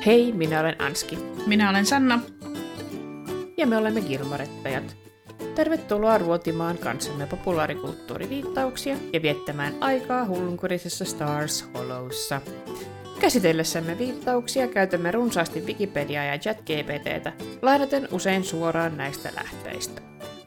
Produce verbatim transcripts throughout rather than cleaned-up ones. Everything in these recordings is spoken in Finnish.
Hei, minä olen Anski. Minä olen Sanna. Ja me olemme Gilmorettajat. Tervetuloa ruotimaan kanssamme populaarikulttuuriviittauksia ja viettämään aikaa hullunkurisessa Stars Hollowssa. Käsitellessämme viittauksia käytämme runsaasti Wikipediaa ja ChatGPTtä, lainaten usein suoraan näistä lähteistä.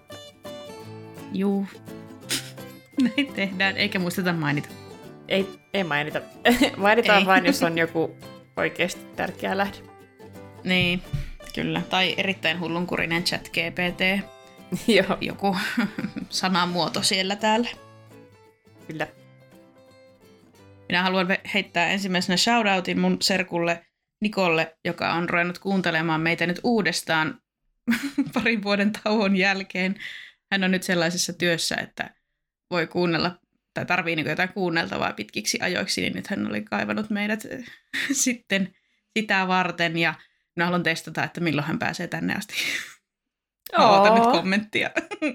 Juu. Näin tehdään, eikä muisteta mainita. Ei, ei mainita. Mainitaan ei. vain, jos on joku oikeasti tärkeä lähde. Niin, kyllä. Tai erittäin hullunkurinen ChatGPT. Joo. Joku sanamuoto siellä täällä. Kyllä. Minä haluan heittää ensimmäisenä shoutoutin mun serkulle Nikolle, joka on ruvennut kuuntelemaan meitä nyt uudestaan parin vuoden tauon jälkeen. Hän on nyt sellaisessa työssä, että voi kuunnella, tai tarvii niin jotain kuunneltavaa pitkiksi ajoiksi, niin nyt hän oli kaivannut meidät sitten sitä varten, ja minä haluan testata, että milloin hän pääsee tänne asti. Odotan nyt kommenttia.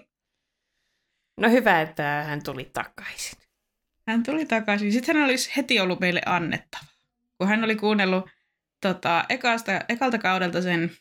No hyvä, että hän tuli takaisin. Hän tuli takaisin. Sitten hän olisi heti ollut meille annettava. Kun hän oli kuunnellut tota, ekasta, ekalta kaudelta sen,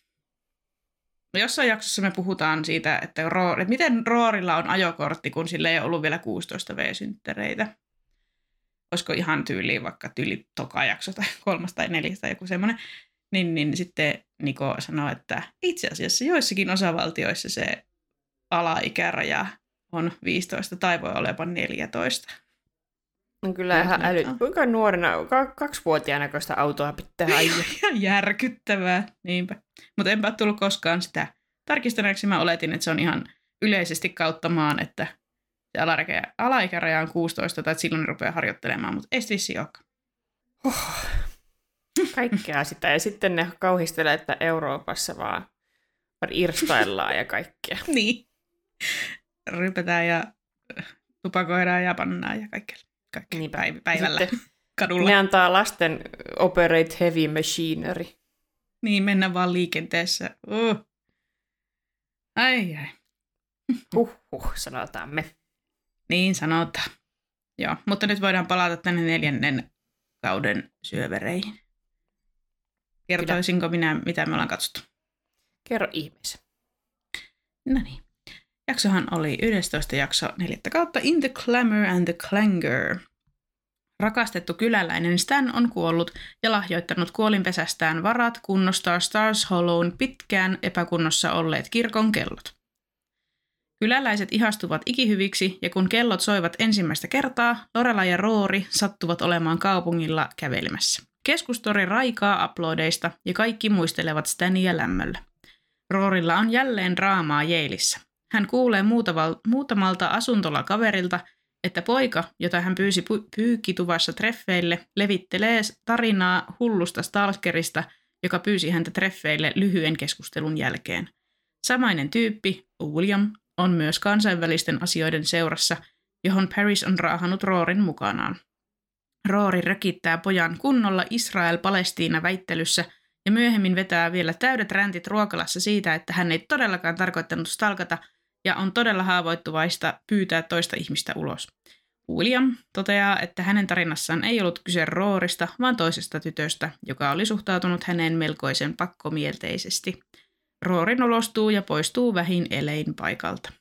no jossain jaksossa me puhutaan siitä, että, Roor, että miten Roorilla on ajokortti, kun sillä ei ollut vielä kuusitoista V-synttereitä. Olisiko ihan tyyliin vaikka tyyli toka jakso tai kolmas tai neljäs tai joku semmoinen. Niin, niin sitten Niko sanoi, että itse asiassa joissakin osavaltioissa se alaikäraja on viisitoista tai voi olla jopa neljätoista. No kyllä ihan äly... Kuinka nuorena, kaksivuotiaana, kun sitä autoa pitää ajaa? Ihan järkyttävää, niinpä. Mutta enpä tullut koskaan sitä tarkistaneeksi. Mä oletin, että se on ihan yleisesti kautta maan, että se alaikäraja, alaikäraja on kuusitoista tai silloin rupeaa harjoittelemaan, mutta ei vissi olekaan. Oh. Kaikkea sitä. Ja sitten ne kauhistelee, että Euroopassa vaan irstaillaan ja kaikkea. Niin. Rypätään ja tupakoidaan ja pannaan ja kaikkea. Kaikkea niin päiv- päivällä sitten kadulla. Ne antaa lasten operate heavy machinery. Niin, mennä vaan liikenteessä. Uh. Ai ai. Huhhuh, sanotaan me. Niin sanotaan. Joo, mutta nyt voidaan palata tänne neljännen kauden syövereihin. Kertoisinko minä, mitä me ollaan katsottu? Kerro ihmeessä. No niin. Jaksohan oli yhdestoista jakso neljättä kautta In the Glamour and the Clangor. Rakastettu kyläläinen Stan on kuollut ja lahjoittanut kuolinpesästään varat kunnostaa Stars Hollown pitkään epäkunnossa olleet kirkon kellot. Kyläläiset ihastuvat ikihyviksi ja kun kellot soivat ensimmäistä kertaa, Lorelai ja Rory sattuvat olemaan kaupungilla kävelemässä. Keskustori raikaa uploadeista ja kaikki muistelevat Stania lämmöllä. Rorylla on jälleen draamaa Yaleissa. Hän kuulee muutamalta asuntolakaverilta, että poika, jota hän pyysi pyykkituvassa treffeille, levittelee tarinaa hullusta stalkerista, joka pyysi häntä treffeille lyhyen keskustelun jälkeen. Samainen tyyppi, William, on myös kansainvälisten asioiden seurassa, johon Paris on raahannut Roorin mukanaan. Rory rökittää pojan kunnolla Israel-Palestiina-väittelyssä ja myöhemmin vetää vielä täydet räntit ruokalassa siitä, että hän ei todellakaan tarkoittanut stalkata ja on todella haavoittuvaista pyytää toista ihmistä ulos. William toteaa, että hänen tarinassaan ei ollut kyse Roorista, vaan toisesta tytöstä, joka oli suhtautunut häneen melkoisen pakkomielteisesti. Rory nolostuu ja poistuu vähin elein paikalta.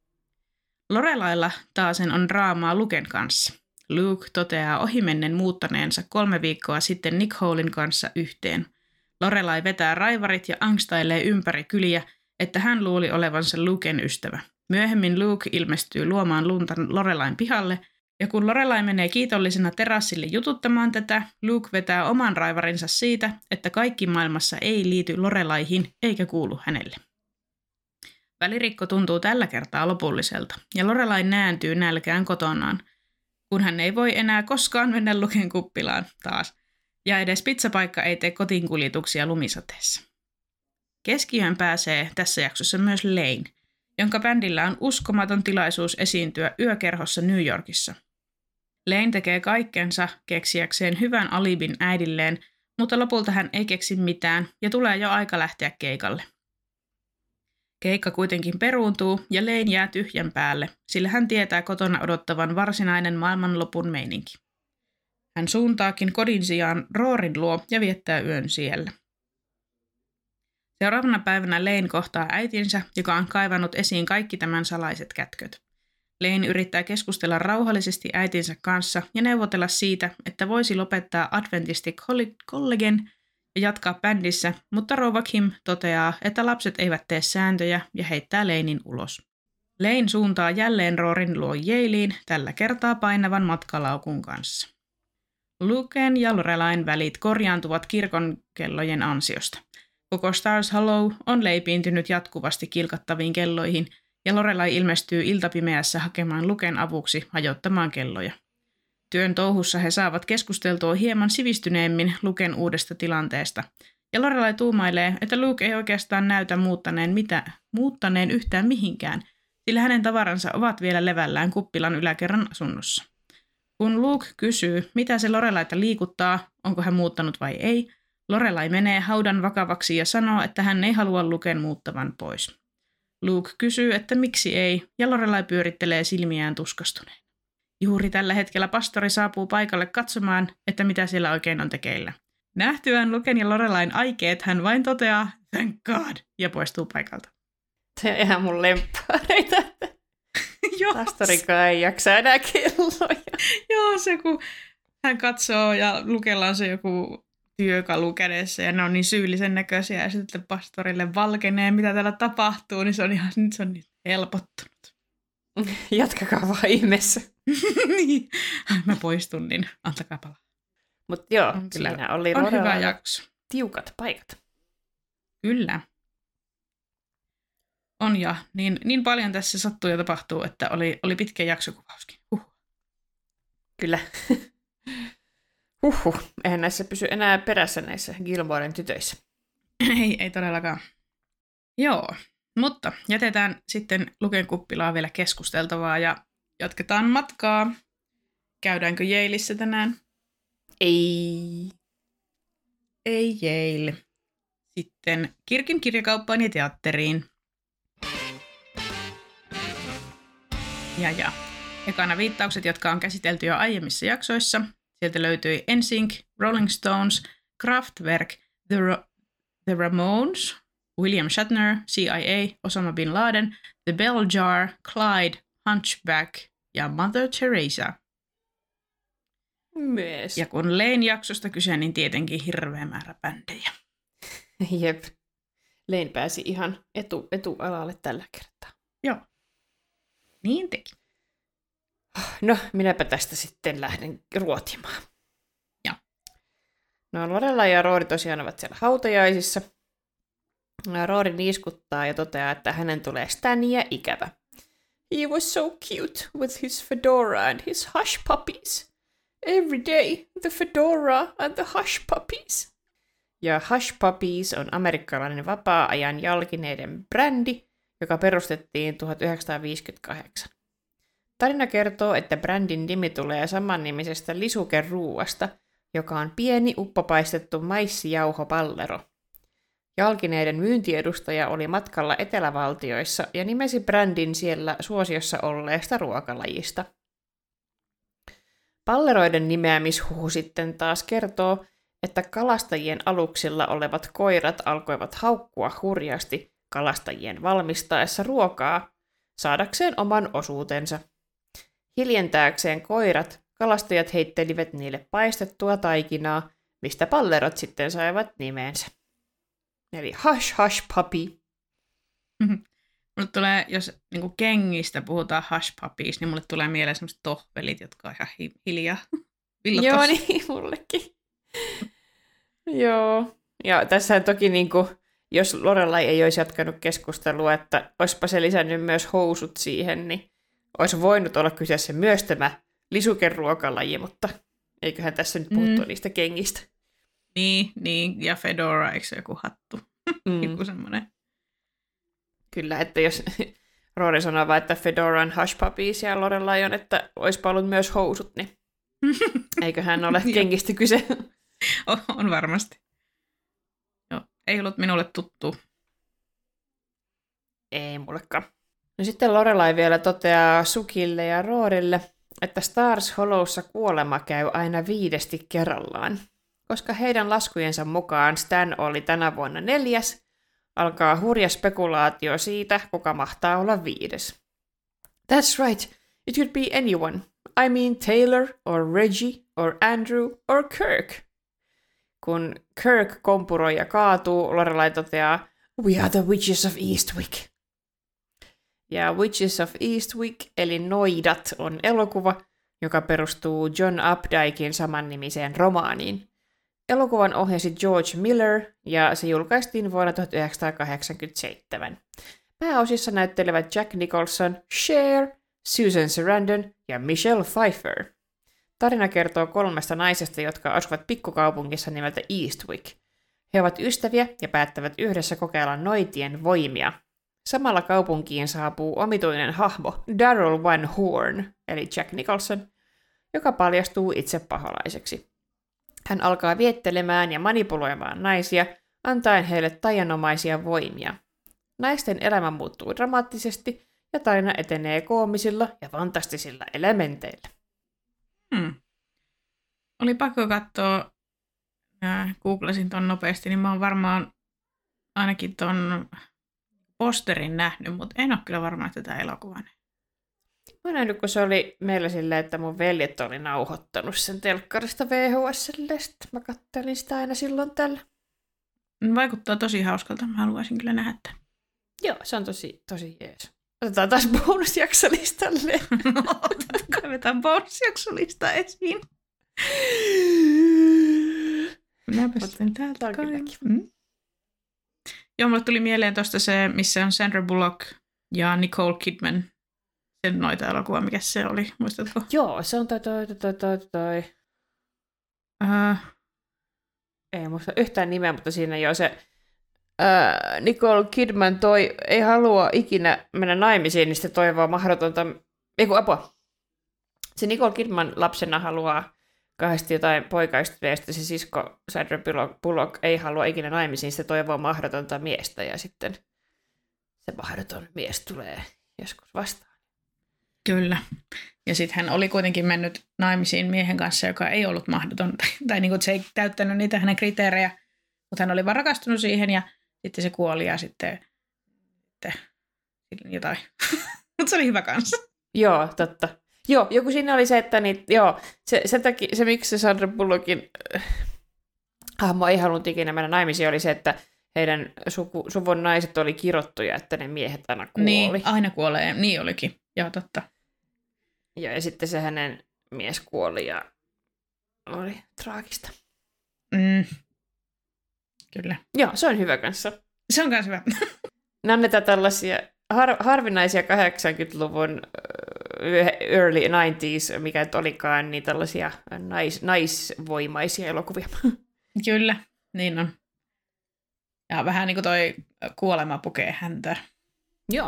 Lorelailla taasen on draamaa Luken kanssa. Luke toteaa ohimennen muuttaneensa kolme viikkoa sitten Nick Holen kanssa yhteen. Lorelai vetää raivarit ja angstailee ympäri kyliä, että hän luuli olevansa Luken ystävä. Myöhemmin Luke ilmestyy luomaan lunta Lorelain pihalle, ja kun Lorelai menee kiitollisena terassille jututtamaan tätä, Luke vetää oman raivarinsa siitä, että kaikki maailmassa ei liity Lorelaihin eikä kuulu hänelle. Välirikko tuntuu tällä kertaa lopulliselta, ja Lorelai nääntyy nälkään kotonaan, kun hän ei voi enää koskaan mennä Luken kuppilaan taas, ja edes pizzapaikka ei tee kotiinkuljetuksia lumisateessa. Keskiöön pääsee tässä jaksossa myös Lane, jonka bändillä on uskomaton tilaisuus esiintyä yökerhossa New Yorkissa. Lane tekee kaikkensa keksiäkseen hyvän alibin äidilleen, mutta lopulta hän ei keksi mitään ja tulee jo aika lähteä keikalle. Keikka kuitenkin peruuntuu ja Lane jää tyhjän päälle, sillä hän tietää kotona odottavan varsinainen maailmanlopun meininki. Hän suuntaakin kodin sijaan Roorin luo ja viettää yön siellä. Seuraavana päivänä Lane kohtaa äitinsä, joka on kaivannut esiin kaikki tämän salaiset kätköt. Lane yrittää keskustella rauhallisesti äitinsä kanssa ja neuvotella siitä, että voisi lopettaa Adventistic Collegen ja jatkaa bändissä, mutta rouva Kim toteaa, että lapset eivät tee sääntöjä ja heittää Lanein ulos. Lane suuntaa jälleen Roorin luo Yalein, tällä kertaa painavan matkalaukun kanssa. Luken ja Lorelain välit korjaantuvat kirkon kellojen ansiosta. Koko Stars Hollow on leipiintynyt jatkuvasti kilkattaviin kelloihin, ja Lorelai ilmestyy iltapimeässä hakemaan Luken avuksi hajottamaan kelloja. Työn touhussa he saavat keskusteltua hieman sivistyneemmin Luken uudesta tilanteesta, ja Lorelai tuumailee, että Luke ei oikeastaan näytä muuttaneen, mitä, muuttaneen yhtään mihinkään, sillä hänen tavaransa ovat vielä levällään kuppilan yläkerran asunnossa. Kun Luke kysyy, mitä se Lorelaita liikuttaa, onko hän muuttanut vai ei, Lorelai menee haudan vakavaksi ja sanoo, että hän ei halua Luken muuttavan pois. Luke kysyy, että miksi ei, ja Lorelai pyörittelee silmiään tuskastuneen. Juuri tällä hetkellä pastori saapuu paikalle katsomaan, että mitä siellä oikein on tekeillä. Nähtyään Luken ja Lorelain aikeet hän vain toteaa, thank God, ja poistuu paikalta. Se on ihan mun lemppareita. Pastorikaan ei jaksa enää kelloja. Joo, se kun hän katsoo ja Lukella on se joku työkalu kädessä ja ne on niin syyllisen näköisiä ja sitten pastorille valkenee, mitä täällä tapahtuu, niin se on ihan se on niin helpottunut. Jatkakaa vaan ihmeessä. Niin, mä poistun, niin antakaa palaa. Mutta joo, on siinä kyllä, oli on hyvä jakso. Tiukat paikat. Kyllä. On ja niin, niin paljon tässä sattuu ja tapahtuu, että oli, oli pitkä jaksokuvauskin. Huh. Kyllä. Huhhuh. Eihän näissä pysy enää perässä näissä Gilmoren tytöissä. Ei, ei todellakaan. Joo, mutta jätetään sitten Luken kuppilaa vielä keskusteltavaa ja jatketaan matkaa. Käydäänkö Yaleissa tänään? Ei. Ei Yale. Sitten Kirkin kirjakauppaan ja teatteriin. Ja ja. Ekana viittaukset, jotka on käsitelty jo aiemmissa jaksoissa. Sieltä löytyi N Sync, Rolling Stones, Kraftwerk, The, Ro- The Ramones, William Shatner, C I A, Osama Bin Laden, The Bell Jar, Clyde, Hunchback ja Mother Teresa. Myös. Ja kun Lane jaksosta kyse, niin tietenkin hirveä määrä bändejä. Jep. Lane pääsi ihan etu, etualalle tällä kertaa. Joo. Niin teki. No, minäpä tästä sitten lähden ruotimaan. Joo. No, Lorelai ja Rory tosiaan ovat siellä hautajaisissa. Rory niiskuttaa ja toteaa, että hänen tulee Stania ikävä. He was so cute with his fedora and his hush puppies. Every day, the fedora and the hush puppies. Ja Hush Puppies on amerikkalainen vapaa-ajan jalkineiden brändi, joka perustettiin tuhatyhdeksänsataaviisikymmentäkahdeksan. Tarina kertoo, että brändin nimi tulee samannimisestä lisukeruuasta, joka on pieni uppopaistettu maissijauhopallero. Jalkineiden myyntiedustaja oli matkalla Etelävaltioissa ja nimesi brändin siellä suosiossa olleesta ruokalajista. Palleroiden nimeämishuhu sitten taas kertoo, että kalastajien aluksilla olevat koirat alkoivat haukkua hurjasti kalastajien valmistaessa ruokaa saadakseen oman osuutensa. Hiljentääkseen koirat, kalastajat heittelivät niille paistettua taikinaa, mistä pallerot sitten saivat nimensä. Eli hush hush puppy. Mulle tulee, jos niin kengistä puhutaan hush puppies, niin mulle tulee mieleen semmoiset tohvelit, jotka on ihan hi- hiljaa. Villotos. Joo, niin mullekin. Joo. Ja tässä toki, niin kuin, jos Lorelai ei olisi jatkanut keskustelua, että olisipa se lisännyt myös housut siihen, niin olisi voinut olla kyseessä myös tämä lisukeruokalaji, mutta eiköhän tässä nyt puhuttu mm. niistä kengistä. Niin, niin, ja fedora, eikö se joku hattu? Mm. Joku semmoinen. Kyllä, että jos Rory sanoo vaan, että fedora on hush puppies ja Lorelai on, että olisipa ollut myös housut, niin eiköhän ole kengistä kyse. On varmasti. Joo, ei ollut minulle tuttu. Ei mullekaan. No sitten Lorelai vielä toteaa Sukille ja Rorylle, että Stars Hollowssa kuolema käy aina viidesti kerrallaan. Koska heidän laskujensa mukaan Stan oli tänä vuonna neljäs, alkaa hurja spekulaatio siitä, kuka mahtaa olla viides. That's right, it could be anyone. I mean Taylor, or Reggie, or Andrew, or Kirk. Kun Kirk kompuroi ja kaatuu, Lorelai toteaa, We are the Witches of Eastwick. Ja Witches of Eastwick, eli Noidat, on elokuva, joka perustuu John Updikein samannimiseen romaaniin. Elokuvan ohjasi George Miller, ja se julkaistiin vuonna tuhatyhdeksänsataakahdeksankymmentäseitsemän. Pääosissa näyttelevät Jack Nicholson, Cher, Susan Sarandon ja Michelle Pfeiffer. Tarina kertoo kolmesta naisesta, jotka asuvat pikkukaupungissa nimeltä Eastwick. He ovat ystäviä ja päättävät yhdessä kokeilla noitien voimia. Samalla kaupunkiin saapuu omituinen hahmo Daryl Van Horn, eli Jack Nicholson, joka paljastuu itse paholaiseksi. Hän alkaa viettelemään ja manipuloimaan naisia, antaen heille taianomaisia voimia. Naisten elämä muuttuu dramaattisesti ja tarina etenee koomisilla ja fantastisilla elementeillä. Hmm. Oli pakko katsoa, äh, googlasin ton nopeasti, niin mä oon varmaan ainakin ton posterin nähnyt, mutta en ole kyllä varmaan tätä elokuvaa. Mä oon nähnyt, kun se oli meillä silleen, että mun veljet oli nauhoittanut sen telkkarista V H S:lle, sitten mä kattelin sitä aina silloin tällä. Vaikuttaa tosi hauskalta, mä haluaisin kyllä nähdä tämän. Joo, se on tosi, tosi jees. Otetaan taas bonusjaksolistalle. Kaivetaan bonusjaksolista esiin. Minäpä sitten täältä mm. Joo, mulle tuli mieleen tuosta se, missä on Sandra Bullock ja Nicole Kidman. Sen noita elokuva, mikä se oli, muistatko? Joo, se on toi toi toi toi toi toi. Uh, ei muista yhtään nimeä, mutta siinä jo se uh, Nicole Kidman toi ei halua ikinä mennä naimisiin, niin sitten toivoo mahdotonta, ei kun apua. Se Nicole Kidman lapsena haluaa kahdesti jotain poikaista ja sitten se sisko Sandra Bullock ei halua ikinä naimisiin, se toivoo mahdotonta miestä ja sitten se mahdoton mies tulee joskus vastaan. Kyllä. Ja sitten hän oli kuitenkin mennyt naimisiin miehen kanssa, joka ei ollut mahdoton, tai, tai niin kuin se ei täyttänyt niitä hänen kriteerejä, mutta hän oli vaan rakastunut siihen ja sitten se kuoli ja sitten, sitten jotain. Mutta se oli hyvä kanssa. Joo, totta. Joo, joku siinä oli se, että niitä, joo, se, sen takia, se miksi se Sandra Bullockin äh, hahmo ei halunnut ikinä mennä naimisiin, oli se, että heidän suku, suvun naiset oli kirottuja, että ne miehet aina kuoli. Niin, aina kuolee. Niin olikin. Joo, totta. Ja, ja sitten se hänen mies kuoli ja oli traagista. Mm. Kyllä. Joo, se on hyvä kanssa. Se on kanssa hyvä. Ne annetaan tällaisia har, harvinaisia kahdeksankymmentäluvun early nineties, mikä nyt olikaan, niin tällaisia nais, naisvoimaisia elokuvia. Kyllä, niin on. Ja vähän niin kuin toi kuolema pukee häntä. Joo.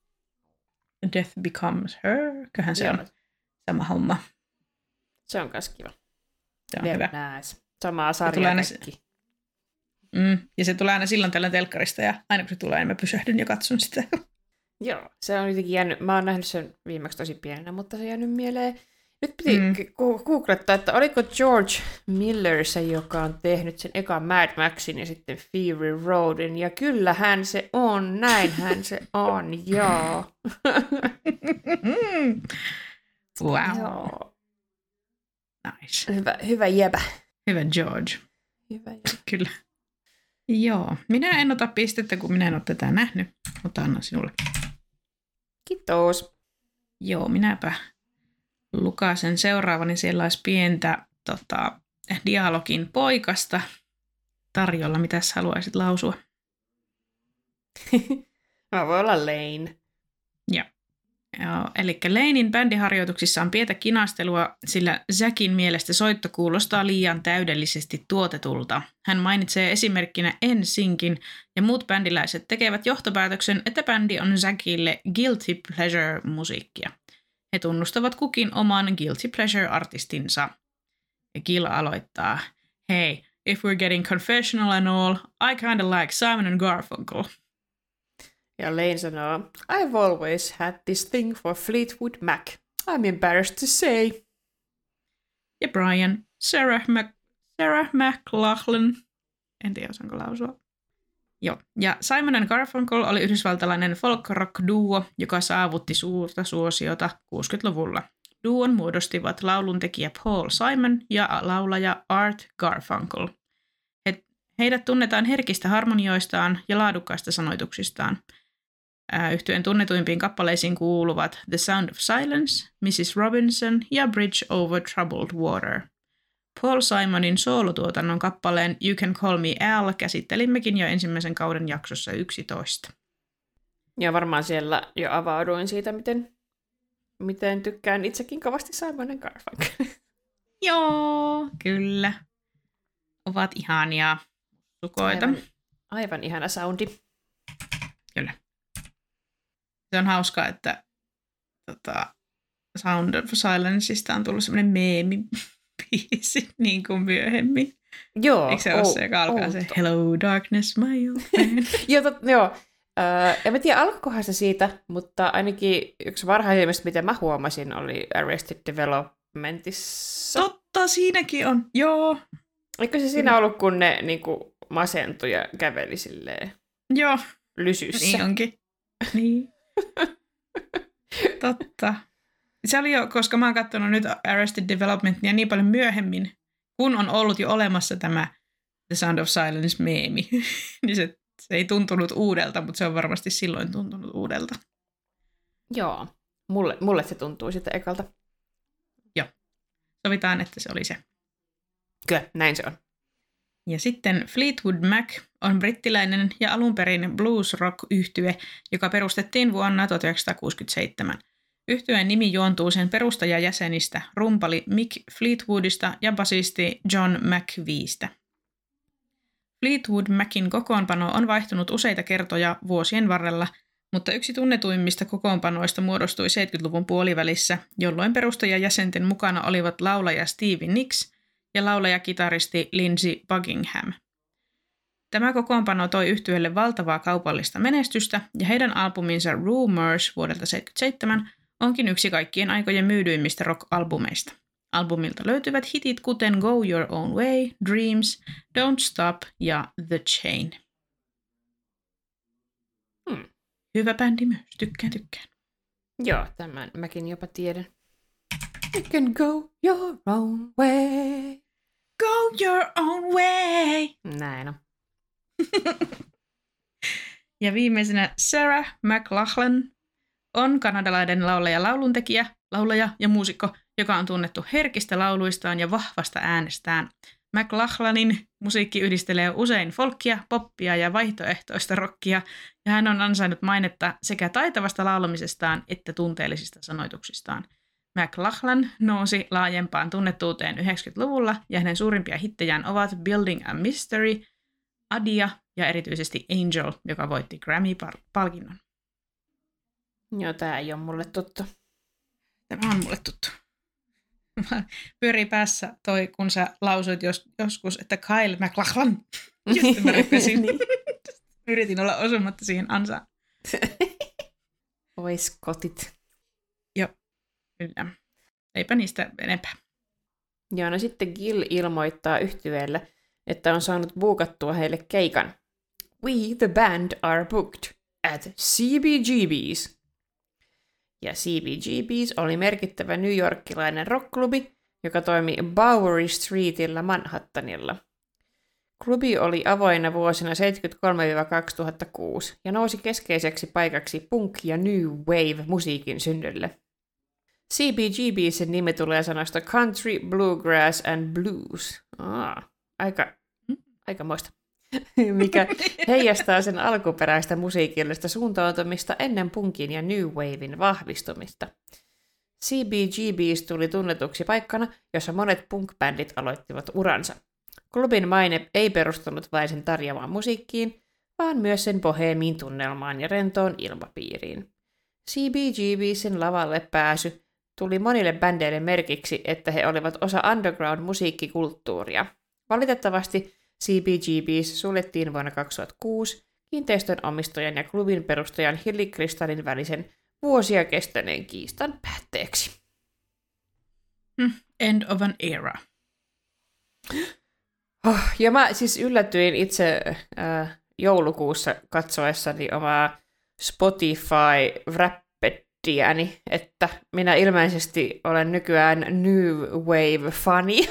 Death becomes her. Köhän se Joo. on sama homma. Se on myös kiva. Se on Very hyvä. Nice. Samaa sarjaa kaikki. Mm, ja se tulee aina silloin tällä telkkarista, ja aina kun se tulee, niin mä pysähdyn ja katson sitä. Joo, se on jotenkin jäänyt, mä oon nähnyt sen viimeksi tosi pienenä, mutta se on jäänyt mieleen. Nyt piti mm. googlettaa, että oliko George Miller se, joka on tehnyt sen ekan Mad Maxin ja sitten Fury Roadin, ja kyllähän se on, näinhän se on, joo. Wow. Joo. Nice. Hyvä, hyvä jäbä. Hyvä George. Hyvä jäbä. Kyllä. Joo, minä en ota pistettä, kun minä en ole tätä nähnyt, mutta annan sinulle. Kiitos. Joo, minäpä lukasen seuraavani. Siellä olisi pientä tota, dialogin poikasta tarjolla. Mitäs haluaisit lausua? Mä voin olla Lane. Joo. Joo, eli Lanein bändiharjoituksissa on pientä kinastelua, sillä Zackin mielestä soitto kuulostaa liian täydellisesti tuotetulta. Hän mainitsee esimerkkinä N Syncin ja muut bändiläiset tekevät johtopäätöksen, että bändi on Zackille guilty pleasure-musiikkia. He tunnustavat kukin oman guilty pleasure-artistinsa. Ja Gil aloittaa, Hey, if we're getting confessional and all, I kinda like Simon and Garfunkel. Ja Lane sanoo, I've always had this thing for Fleetwood Mac. I'm embarrassed to say. Ja Brian, Sarah, Mac- Sarah McLachlan. En tiedä, osaanko lausua. Joo. Ja Simon and Garfunkel oli yhdysvaltalainen folk-rock-duo, joka saavutti suurta suosiota kuusikymmentäluvulla. Duon muodostivat lauluntekijä Paul Simon ja laulaja Art Garfunkel. He, heidät tunnetaan herkistä harmonioistaan ja laadukkaista sanoituksistaan. Yhtyeen tunnetuimpiin kappaleisiin kuuluvat The Sound of Silence, missus Robinson ja Bridge over Troubled Water. Paul Simonin soolotuotannon kappaleen You Can Call Me Al käsittelimmekin jo ensimmäisen kauden jaksossa yksitoista. Ja varmaan siellä jo avauduin siitä, miten, miten tykkään itsekin kovasti Simon and Garfunkel. Joo, kyllä. Ovat ihania sukoita. Aivan, aivan ihana soundi. Kyllä. Se on hauskaa, että tota, Sound of Silenceista on tullut semmoinen meemi-biisi niin kuin myöhemmin. Joo. Eikö se ole se, joka alkaa outo. Se Hello darkness, my old friend? joo, tot, joo. Öö, en mä tiedä alkukohan se siitä, mutta ainakin yksi varhaisimmista, mitä mä huomasin, oli Arrested Developmentissa. Totta, siinäkin on, joo. Eikö se siinä ollut, kun ne niin kuin, masentui ja käveli silleen joo. lysyssä? Niin onkin. Niin. Totta. Se oli jo, koska mä oon katsonut nyt Arrested Developmentia niin paljon myöhemmin, kun on ollut jo olemassa tämä The Sound of Silence-meemi, niin se, se ei tuntunut uudelta, mutta se on varmasti silloin tuntunut uudelta. Joo, mulle, mulle se tuntuu sitten ekalta. Joo, sovitaan, että se oli se. Kyllä, näin se on. Ja sitten Fleetwood Mac on brittiläinen ja alun perin blues-rock-yhtye, joka perustettiin vuonna tuhatyhdeksänsataakuusikymmentäseitsemän. Yhtyeen nimi juontuu sen perustajajäsenistä, rumpali Mick Fleetwoodista ja basisti John McViestä. Fleetwood Macin kokoonpano on vaihtunut useita kertoja vuosien varrella, mutta yksi tunnetuimmista kokoonpanoista muodostui seitsemänkymmentäluvun puolivälissä, jolloin perustajajäsenten mukana olivat laulaja Stevie Nicks ja laulaja-kitaristi Lindsey Buckingham. Tämä kokoonpano toi yhtyeelle valtavaa kaupallista menestystä, ja heidän albuminsa Rumours vuodelta seitsemänkymmentäseitsemän onkin yksi kaikkien aikojen myydyimmistä rock-albumeista. Albumilta löytyvät hitit kuten Go Your Own Way, Dreams, Don't Stop ja The Chain. Hmm. Hyvä bändi myös, tykkään tykkään. Joo, tämän mäkin jopa tiedän. You can go your own way. Go your own way. Näin on. Ja viimeisenä Sarah McLachlan on kanadalainen laulaja, lauluntekijä, laulaja ja muusikko, joka on tunnettu herkistä lauluistaan ja vahvasta äänestään. McLachlanin musiikki yhdistelee usein folkkia, poppia ja vaihtoehtoista rockia, ja hän on ansainnut mainetta sekä taitavasta laulamisestaan että tunteellisista sanoituksistaan. McLachlan nousi laajempaan tunnettuuteen yhdeksänkymmentäluvulla, ja hänen suurimpia hittejään ovat Building a Mystery, Adia ja erityisesti Angel, joka voitti Grammy-palkinnon. Joo, tää ei ole mulle tuttu. Tämä on mulle tuttu. Pyörii päässä toi, kun sä lausuit jos, joskus, että Kyle MacLachlan. Ja sitten mä repesin. niin. Yritin olla osumatta siihen ansaan. Ois kotit. Joo, kyllä. Eipä niistä enempää. Joo, no sitten Gil ilmoittaa yhtyeelle, että on saanut buukattua heille keikan. We the band are booked at C B G B's. Ja C B G B's oli merkittävä newyorkilainen rockklubi, joka toimi Bowery Streetillä Manhattanilla. Klubi oli avoinna vuosina seitsemänkymmentäkolme kaksituhattakuusi ja nousi keskeiseksi paikaksi punk- ja new wave-musiikin synnylle. C B G B:n nimi tulee sanasta country, bluegrass and blues. Aa, aika, aika moista. Mikä heijastaa sen alkuperäistä musiikillista suuntautumista ennen punkin ja new wavein vahvistumista. C B G B's tuli tunnetuksi paikkana, jossa monet punk-bändit aloittivat uransa. Klubin maine ei perustunut vain sen tarjoamaan musiikkiin, vaan myös sen boheemiin tunnelmaan ja rentoon ilmapiiriin. C B G B:n lavalle pääsy tuli monille bändeille merkiksi, että he olivat osa underground-musiikkikulttuuria. Valitettavasti C B G B's suljettiin vuonna kaksituhattakuusi kiinteistön omistajan ja klubin perustajan Hilly Kristallin välisen vuosia kestäneen kiistan päätteeksi. End of an era. Oh, ja mä siis yllätyin itse äh, joulukuussa katsoessani omaa Spotify-Wrappediäni, että minä ilmeisesti olen nykyään New Wave-fani.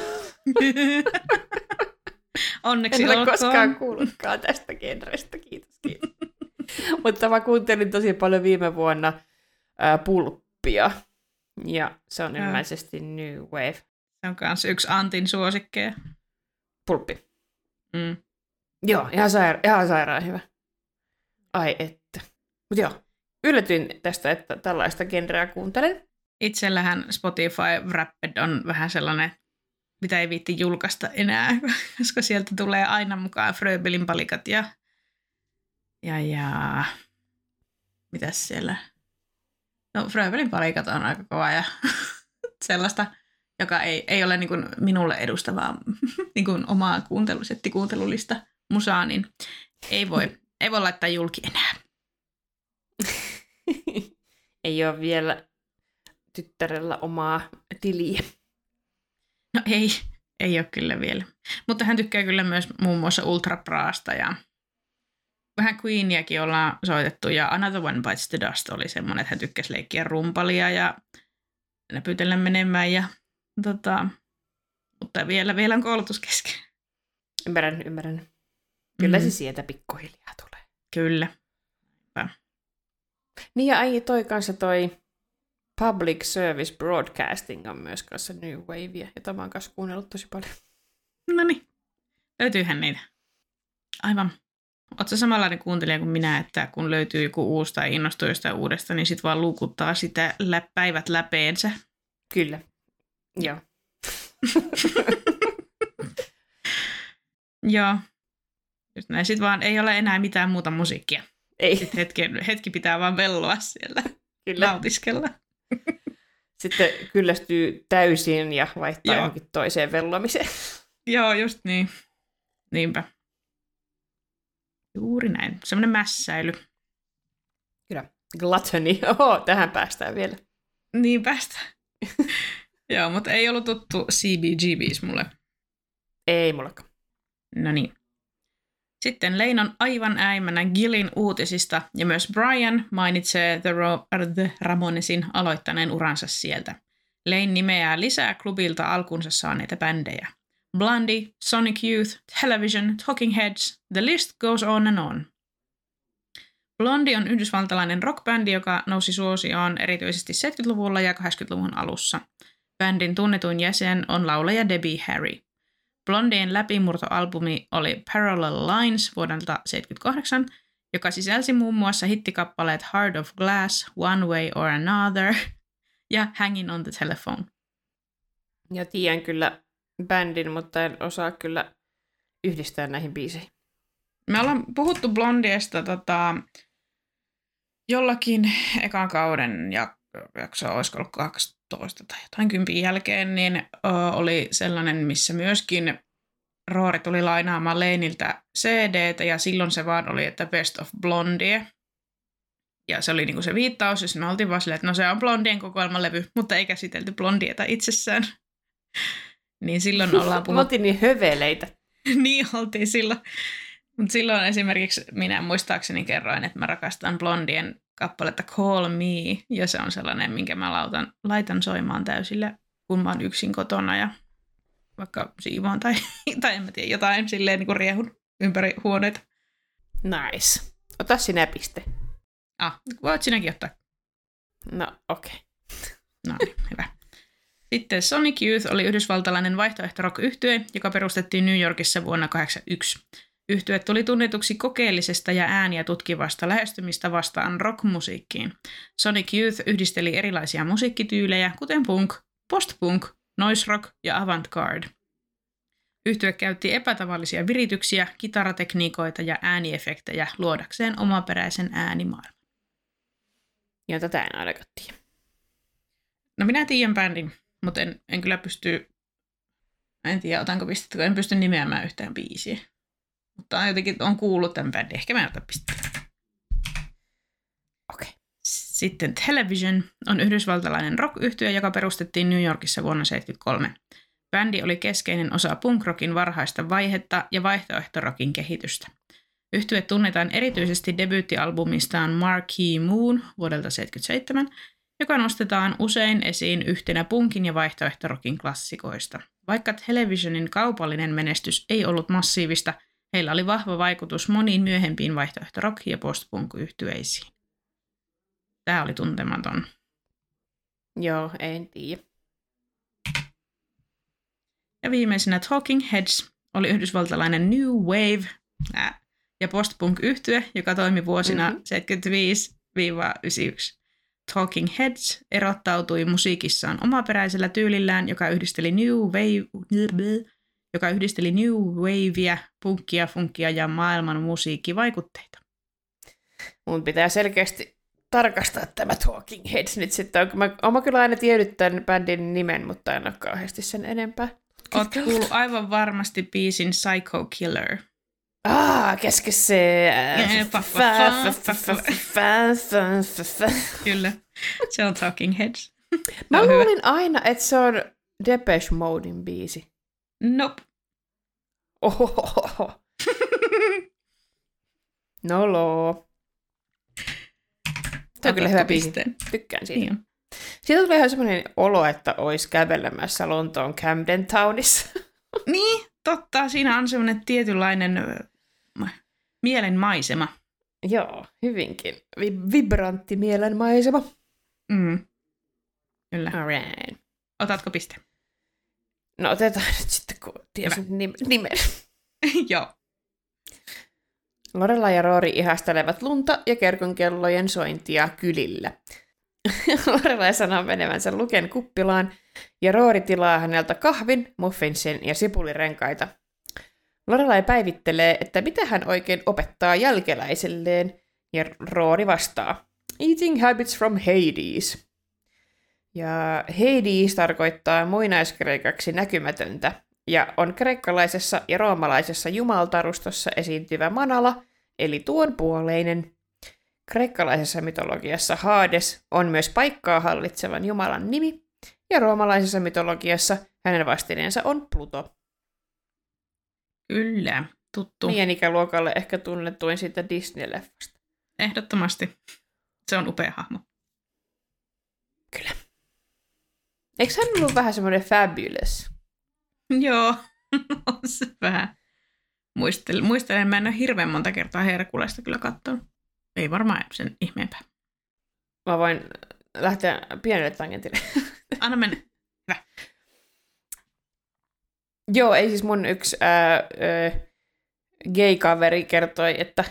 Onneksi en ole olkoon. koskaan kuullutkaan tästä genrestä, kiitos, kiitos. Mutta mä kuuntelin tosi paljon viime vuonna ää, Pulppia, ja se on ilmeisesti New Wave. Se on myös yksi Antin suosikkeja. Pulppi. Mm. Joo, ihan, saira- ihan sairaan hyvä. Ai että. Mutta joo, yllätyin tästä, että tällaista genreä kuuntelen. Itsellähän Spotify Wrapped on vähän sellainen, mitä ei viitti julkaista enää, koska sieltä tulee aina mukaan Fröbelin palikat ja, ja, ja mitäs siellä? No Fröbelin palikat on aika kova ja sellaista, joka ei, ei ole niin kuin minulle edustavaa niin kuin omaa kuuntelu, settikuuntelulista musaa, niin ei voi, ei voi laittaa julki enää. Ei ole vielä tyttärellä omaa tiliä. No ei, ei ole kyllä vielä. Mutta hän tykkää kyllä myös muun muassa Ultra Braasta ja vähän Queeniäkin ollaan soitettu. Ja Another One Bites the Dust oli semmoinen, että hän tykkäsi leikkiä rumpalia ja näpytellä menemään. Ja, tota, mutta vielä, vielä on koulutus kesken. Ymmärrän, ymmärrän. Kyllä Mm. se sieltä pikkuhiljaa tulee. Kyllä. Niin ja ai toi kanssa toi Public Service Broadcasting on myös kanssa New Wavea, jota mä oon kanssa kuunnellut tosi paljon. No niin, löytyyhän niitä. Aivan. Ootko samanlainen kuuntelija kuin minä, että kun löytyy joku uusi tai innostuu jostain uudesta, niin sit vaan luukuttaa sitä lä- päivät läpeensä? Kyllä. Joo. Joo. Just näin. Sitten vaan ei ole enää mitään muuta musiikkia. Ei. Sitten hetki, hetki pitää vaan velloa siellä. Kyllä. Nautiskella. Sitten kyllästyy täysin ja vaihtaa Joo. johonkin toiseen vellomiseen. Joo, just niin. Niinpä. Juuri näin. Semmoinen mässäily. Kyllä. Gluttony. Oho, tähän päästään vielä. Niin päästä. Joo, mutta ei ollut tuttu C B G Bs mulle. Ei mullakaan. No niin. Sitten Lane on aivan äimänä Gillin uutisista, ja myös Brian mainitsee The, Ro- The Ramonesin aloittaneen uransa sieltä. Lane nimeää lisää klubilta alkunsa saaneita bändejä. Blondie, Sonic Youth, Television, Talking Heads, the list goes on and on. Blondie on yhdysvaltalainen rockbändi, joka nousi suosioon erityisesti seitsemänkymmentäluvulla ja kahdeksankymmentäluvun alussa. Bändin tunnetuin jäsen on laulaja Debbie Harry. Blondien läpimurtoalbumi oli Parallel Lines vuodelta seitsemänkymmentäkahdeksan, joka sisälsi muun muassa hittikappaleet Heart of Glass, One Way or Another ja Hanging on the Telephone. Ja tiedän kyllä bändin, mutta en osaa kyllä yhdistää näihin biiseihin. Me ollaan puhuttu Blondiesta tota, jollakin ekan kauden jakso, olisiko ollut kaksitoista tai jotain kympin jälkeen, niin ö, oli sellainen, missä myöskin Rory tuli lainaamaan Laneiltä C D:tä ja silloin se vaan oli, että Best of Blondie. Ja se oli niinku se viittaus, ja me oltiin vaan silleen, että no se on Blondien kokoelmalevy, mutta ei käsitelty Blondieta itsessään. Niin silloin ollaan puhuttu. Me oltiin niin höveleitä. Niin oltiin silloin. Mutta silloin esimerkiksi minä muistaakseni kerroin, että mä rakastan Blondien kappaletta Call Me, ja se on sellainen, minkä mä lautan, laitan soimaan täysillä, kun mä oon yksin kotona ja vaikka siivoon tai, tai en mä tiedä, jotain silleen niin kuin riehun ympäri huoneita. Nice. Ota sinä piste. Ah, voit sinäkin ottaa. No, okei. Okay. No niin, hyvä. Sitten Sonic Youth oli yhdysvaltalainen vaihtoehto-rock-yhtye, joka perustettiin New Yorkissa vuonna kahdeksankymmentäyksi. Yhtye tuli tunnetuksi kokeellisesta ja ääniä tutkivasta lähestymistä vastaan rockmusiikkiin. Sonic Youth yhdisteli erilaisia musiikkityylejä, kuten punk, post-punk, noise rock ja avantgarde. Yhtye käytti epätavallisia virityksiä, kitaratekniikoita ja ääniefektejä luodakseen omaperäisen äänimaailman. Ja tätä en ainakaan tiedä. No minä tiedän bändin, mutta en, en kyllä pysty, en tiedä otanko pistettä, kun en pysty nimeämään yhtään biisiä. Mutta jotenkin on kuullut tämän bändin, ehkä mä en ota pistettä. Okei. Okay. Sitten Television on yhdysvaltalainen rock-yhtye, joka perustettiin New Yorkissa vuonna tuhatyhdeksänsataaseitsemänkymmentäkolme. Bändi oli keskeinen osa punk-rockin varhaista vaihetta ja vaihtoehtorockin kehitystä. Yhtye tunnetaan erityisesti debyyttialbumistaan Marquee Moon vuodelta seitsemänkymmentäseitsemän, joka nostetaan usein esiin yhtenä punkin ja vaihtoehtorokin klassikoista. Vaikka Televisionin kaupallinen menestys ei ollut massiivista, heillä oli vahva vaikutus moniin myöhempiin vaihtoehtorock- ja postpunk-yhtyeisiin. Tämä oli tuntematon. Joo, en tiedä. Ja viimeisenä Talking Heads oli yhdysvaltalainen New Wave äh, ja postpunk-yhtye, joka toimi vuosina mm-hmm. seitsemänkymmentäviisi yhdeksänkymmentäyksi. Talking Heads erottautui musiikissaan omaperäisellä tyylillään, joka yhdisteli New Wave, joka yhdisteli New Wavea, punkkia, funkia ja maailman musiikkivaikutteita. Mun pitää selkeästi tarkastaa tämä Talking Heads nyt sitten. Mä oon kyllä aina tiennyt tämän bändin nimen, mutta en ole kauheasti sen enempää. Oot kuullut aivan varmasti biisin Psycho Killer. Ah, keske se... Kyllä, se on Talking Heads. Mä luulin aina, että se on Depeche Modein biisi. Nope. Ohohoho. Nolo. Tämä on kyllä hyvä biisi. Tykkään siitä. Niin. Siitä tuli ihan semmoinen olo, että olisi kävelemässä Lontoon Camden Townissa. Niin, totta. Siinä on semmoinen tietynlainen mielenmaisema. Joo, hyvinkin. Vi- vibrantti mielenmaisema. Mm. Kyllä. Alright. Otatko piste? No otetaan nyt sitten, kun tiesin nimen. Joo. Lorelai ja Rory ihastelevat lunta ja kerkonkellojen sointia kylillä. Lorelai sanoo menevänsä Luken kuppilaan, ja Rory tilaa häneltä kahvin, muffinsin ja sipulirenkaita. Lorelai päivittelee, että mitä hän oikein opettaa jälkeläiselleen, ja Rory vastaa, Eating habits from Hades. Ja Hades tarkoittaa muinaiskreikaksi näkymätöntä, ja on kreikkalaisessa ja roomalaisessa jumaltarustossa esiintyvä manala, eli tuonpuoleinen. Kreikkalaisessa mytologiassa Hades on myös paikkaa hallitsevan jumalan nimi, ja roomalaisessa mytologiassa hänen vastineensa on Pluto. Kyllä, tuttu. Meidän ikäluokalle ehkä tunnetuin siitä Disney-leffasta. Ehdottomasti. Se on upea hahmo. Kyllä. Eikö hän ollut vähän semmoinen fabulous? Joo, on se vähän. Muistelen, muistelen, mä en ole hirveän monta kertaa Herkulesta kyllä katsonut. Ei varmaan sen ihmeempää. Mä voin lähteä pienelle tangentille. Anna mennä. Hyvä. Joo, ei siis mun yksi ää, ää, gay-kaveri kertoi, että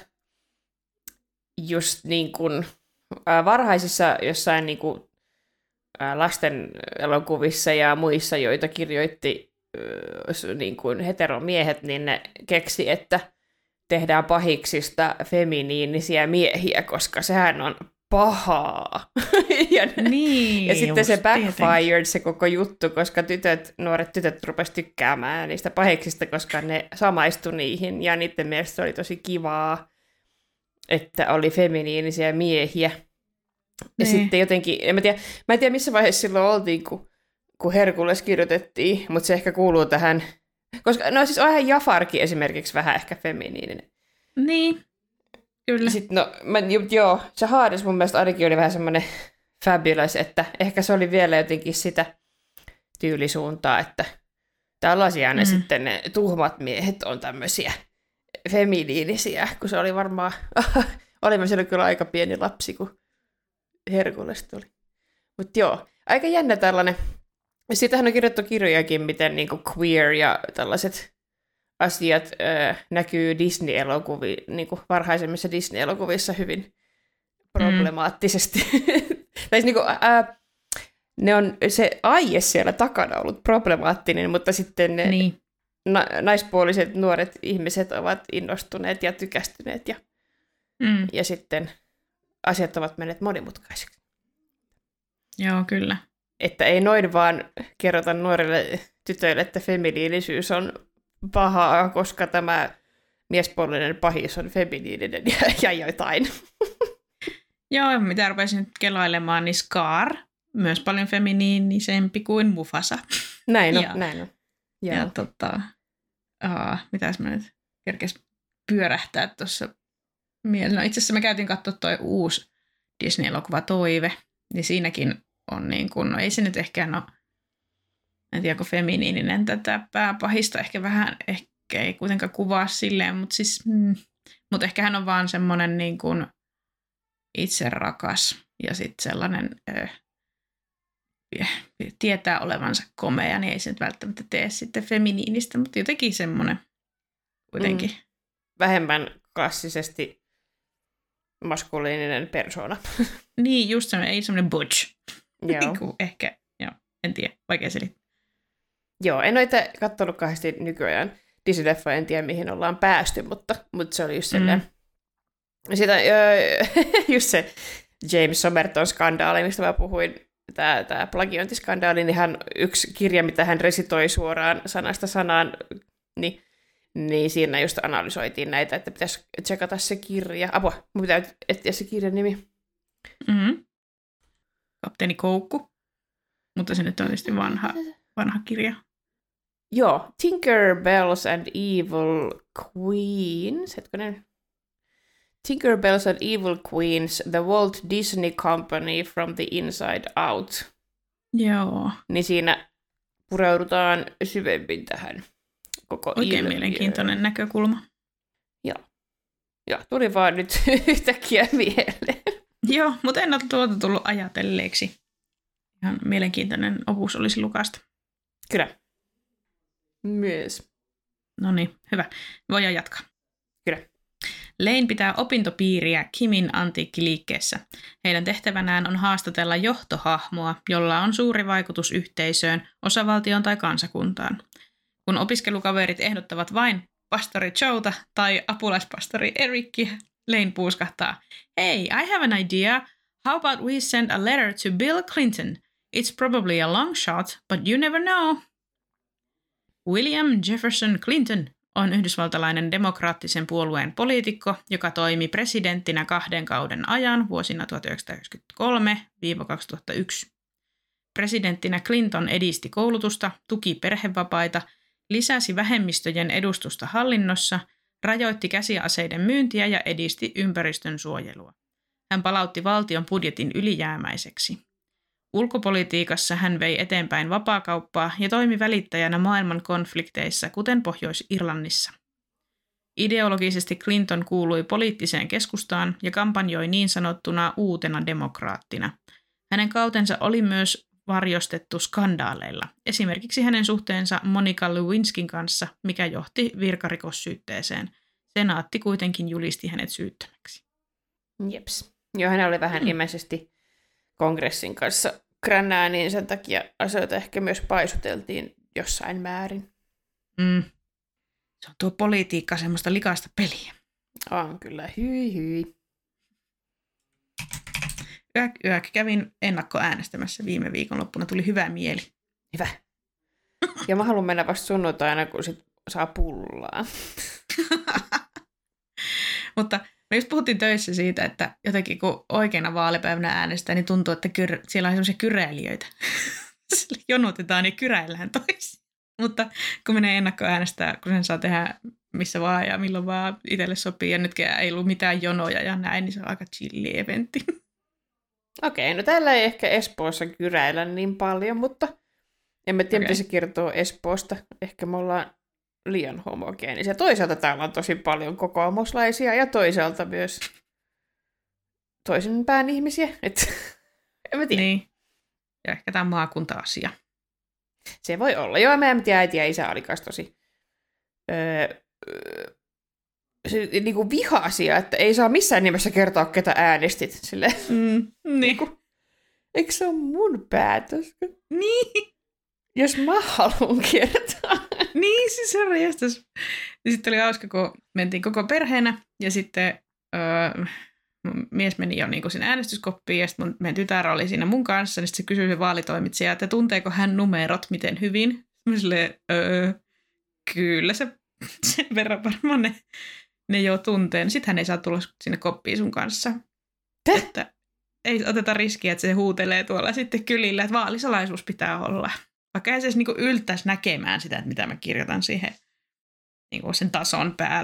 just niin kuin ää, varhaisissa jossain niin kuin, ää, lasten elokuvissa ja muissa, joita kirjoitti ää, niin kuin heteromiehet, niin ne keksi, että tehdään pahiksista feminiinisiä miehiä, koska sehän on pahaa. ja, niin, ja sitten se backfired se koko juttu, koska tytöt, nuoret tytöt rupesivat tykkäämään niistä pahiksista, koska ne samaistui niihin, ja niiden mielestä se oli tosi kivaa, että oli feminiinisiä miehiä. Ja niin. Sitten jotenkin, en mä, tiedä, mä en tiedä missä vaiheessa silloin oltiin, kun, kun Herkules kirjoitettiin, mutta se ehkä kuuluu tähän. Koska, no siis onhan Jafarkin esimerkiksi vähän ehkä feminiininen. Niin, kyllä. Sitten, no, mä, joo, se Hades mun mielestä ainakin oli vähän semmoinen fabulous, että ehkä se oli vielä jotenkin sitä tyylisuuntaa, että tällaisia ne mm. sitten ne tuhmat miehet on tämmöisiä feminiinisiä, kun se oli varmaan, oli mä siellä kyllä aika pieni lapsi, kun Herkules tuli. Mutta joo, aika jännä tällainen. Siitähän on kirjoittu kirjojakin, miten niinku queer ja tällaiset asiat äh, näkyy Disney-elokuvi, niinku varhaisemmissa Disney-elokuvissa hyvin problemaattisesti. Mm. tai niinku, äh, ne on se aie siellä takana ollut problemaattinen, mutta sitten ne niin. na- naispuoliset nuoret ihmiset ovat innostuneet ja tykästyneet ja, mm. ja sitten asiat ovat menneet monimutkaisiksi. Joo, kyllä. Että ei noin vaan kerrota nuorille tytöille, että feminiinisyys on pahaa, koska tämä miespuolinen pahis on feminiininen ja, ja jotain. Joo, mitä rupesin nyt kelailemaan, niin Scar, myös paljon feminiinisempi kuin Mufasa. Näin on, ja, näin on. Ja, ja tota, uh, mitäs mä nyt kerkes pyörähtää tuossa mielessä. No itse asiassa me käytiin katsoa toi uusi Disney-elokuva Toive, niin siinäkin on niin kuin, no ei se nyt ehkä no, en tiedä, feminiininen tätä pääpahista, ehkä vähän, ehkä ei kuitenkaan kuvaa silleen, mutta siis, mm, mutta ehkä hän on vaan semmoinen niin kuin itse rakas ja sitten sellainen äh, tietää olevansa komea, niin ei se nyt välttämättä tee sitten feminiinistä, mutta jotenkin semmoinen kuitenkin. Mm. Vähemmän klassisesti maskuliininen persoona. Niin, just semmoinen, ei semmoinen butch. Joo. Ehkä, joo, en tiedä, vaikea selittää. Joo, en ole itse katsonut kahdesti nykyään Disney-leffoja, en tiedä mihin ollaan päästy, mutta, mutta se oli just silleen. Mm. Sitä, just se James Somerton skandaali, mistä mä puhuin, tämä, tämä plagiointiskandaali, niin hän, yksi kirja, mitä hän resitoi suoraan sanasta sanaan, niin, niin siinä just analysoitiin näitä, että pitäisi tsekata se kirja. Apua, mun pitää etsiä se kirjan nimi. Mm-hmm. Kapteeni Koukku, mutta se nyt on tietysti vanha, vanha kirja. Joo, Tinkerbells and Evil Queens, hetkonen. Tinkerbells and Evil Queens, The Walt Disney Company from the Inside Out. Joo. Niin siinä pureudutaan syvemmin tähän koko Oikein ilmiöön. mielenkiintoinen näkökulma. Joo. Joo, tuli vaan nyt yhtäkkiä mieleen. Joo, mutta en ole tuota tullut ajatelleeksi. Ihan mielenkiintoinen opus olisi lukasta. Kyllä. Myös. No niin, hyvä. Voidaan jatkaa. Kyllä. Lane pitää opintopiiriä Kimin antiikkiliikkeessä. Heidän tehtävänään on haastatella johtohahmoa, jolla on suuri vaikutus yhteisöön, osavaltioon tai kansakuntaan. Kun opiskelukaverit ehdottavat vain pastori Joeta tai apulaispastori Erickiä, Lane puuskahtaa. Hey, I have an idea. How about we send a letter to Bill Clinton? It's probably a long shot, but you never know. William Jefferson Clinton on yhdysvaltalainen demokraattisen puolueen poliitikko, joka toimi presidenttinä kahden kauden ajan vuosina tuhatyhdeksänsataayhdeksänkymmentäkolme kaksituhattayksi. Presidenttinä Clinton edisti koulutusta, tuki perhevapaita, lisäsi vähemmistöjen edustusta hallinnossa, rajoitti käsiaseiden myyntiä ja edisti ympäristön suojelua. Hän palautti valtion budjetin ylijäämäiseksi. Ulkopolitiikassa hän vei eteenpäin vapaakauppaa ja toimi välittäjänä maailman konflikteissa, kuten Pohjois-Irlannissa. Ideologisesti Clinton kuului poliittiseen keskustaan ja kampanjoi niin sanottuna uutena demokraattina. Hänen kautensa oli myös varjostettu skandaaleilla, esimerkiksi hänen suhteensa Monica Lewinskin kanssa, mikä johti virkarikossyytteeseen. Senaatti kuitenkin julisti hänet syyttömäksi. Jeps. Joo, hän oli vähän mm. ilmeisesti kongressin kanssa krännää, niin sen takia asioita ehkä myös paisuteltiin jossain määrin. Mm. Se on tuo politiikka semmoista likaista peliä. On kyllä, hyi hyi. Yök, yök. Kävin ennakkoäänestämässä viime viikonloppuna, tuli hyvä mieli. Hyvä. Ja mä haluan mennä vasta sunnuntaina, kun sit saa pullaa. Mutta me just puhuttiin töissä siitä, että jotenkin kun oikeana vaalipäivänä äänestää, niin tuntuu, että kyr- siellä on sellaisia kyräilijöitä. Sillä jonotetaan ja kyräillään toisiin. Mutta kun menee ennakkoäänestää, kun sen saa tehdä missä vaan ja milloin vaan itselle sopii, ja nytkään ei ollut mitään jonoja ja näin, niin se on aika chilli eventti. Okei, no täällä ei ehkä Espoossa kyräillä niin paljon, mutta en mä tiedä, okay. Mitä se kertoo Espoosta. Ehkä me ollaan liian homogeenisia. Toisaalta täällä on tosi paljon kokoomuslaisia ja toisaalta myös toisinpäin ihmisiä. Et, en mä tiedä. Niin. Ja ehkä tämä maakunta-asia. Se voi olla. Joo, mä en tiedä, äiti ja isä oli kanssa tosi öö, se, niin kuin vihaisia, että ei saa missään nimessä kertoa, ketä äänestit. Silleen. Mm, niin. Niin kuin, eikö se ole mun päätös? Niin. Jos mä haluan kertoa. Niin, siis se riestas. Ja sitten oli hauska, kun mentiin koko perheenä ja sitten öö, mies meni jo niin kuin sinne äänestyskoppiin ja sitten mun, meidän tytär oli siinä mun kanssa, niin sitten se kysyi se vaalitoimitsija, että tunteeko hän numerot miten hyvin. Mä silleen, öö, kyllä se sen verran varmaan ne, ne jo tuntee. Sitten hän ei saa tulla sinne koppiin sun kanssa. Täh? Että ei oteta riskiä, että se huutelee tuolla sitten kylillä, että vaalisalaisuus pitää olla. Vaikka ei se edes niin yltäisi näkemään sitä, että mitä mä kirjoitan siihen niin sen tason päällä.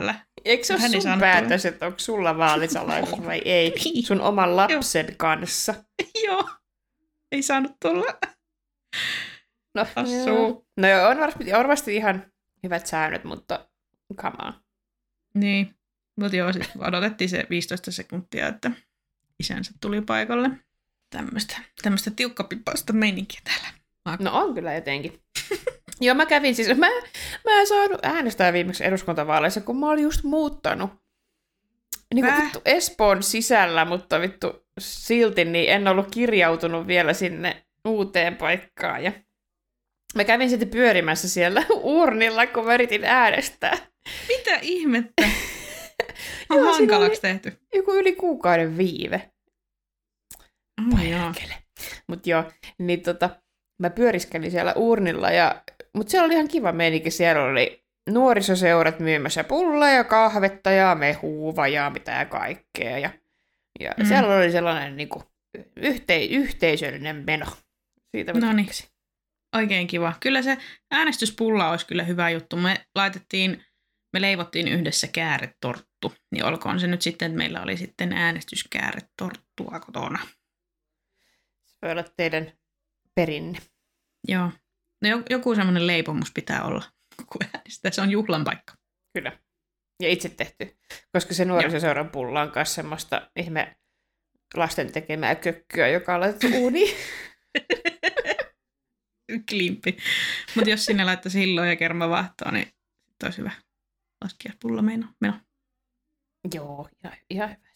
Eikö se ole Hän ei sun saanut päätös, että onko sulla vaalisalaisuus vai ei? Sun oman lapsen Joo. kanssa. Joo. Ei saanut tulla. No, Assuu. No joo, on varmasti, on varmasti ihan hyvät säännöt, mutta come on. Niin. Mutta joo, sitten odotettiin se viisitoista sekuntia, että isänsä tuli paikalle. Tämmöistä, tämmöistä tiukkapipasta meininkiä täällä. No on kyllä jotenkin. Joo, mä kävin siis, mä, mä en saanut äänestää viimeksi eduskuntavaaleissa, kun mä olin just muuttanut. Niin kuin vittu Espoon sisällä, mutta vittu silti, niin en ollut kirjautunut vielä sinne uuteen paikkaan. Ja mä kävin sitten pyörimässä siellä urnilla, kun mä yritin äänestää. Mitä ihmettä? On Joo, hankalaksi tehty. Joku yli kuukauden viive. Oh, Mutta joo, niin tota, mä pyöriskelin siellä urnilla, ja, mutta siellä oli ihan kiva meininki. Siellä oli nuorisoseurat myymässä pulleja, kahvetta ja mehua ja mitä kaikkea. Ja, ja mm. siellä oli sellainen niin kuin, yhte, yhteisöllinen meno. Siitä no niin, oikein kiva. Kyllä se äänestyspulla olisi kyllä hyvä juttu. Me laitettiin, me leivottiin yhdessä kääretorttu, niin olkoon se nyt sitten, että meillä oli sitten äänestyskääretorttua kotona. Se voi olla teidän perinne. Joo. No joku semmoinen leipomus pitää olla, kun äänestää. Se on juhlan paikka. Kyllä. Ja itse tehty. Koska se nuorisoseuran pulla on myös semmoista ihme lasten tekemää kökkyä, joka on laitettu uuniin. Klimppi. Mutta jos sinne laittaisi hilloa ja kermavahtoa, niin olisi hyvä laskea pulla meno. meno. Joo, ihan, ihan hyvä.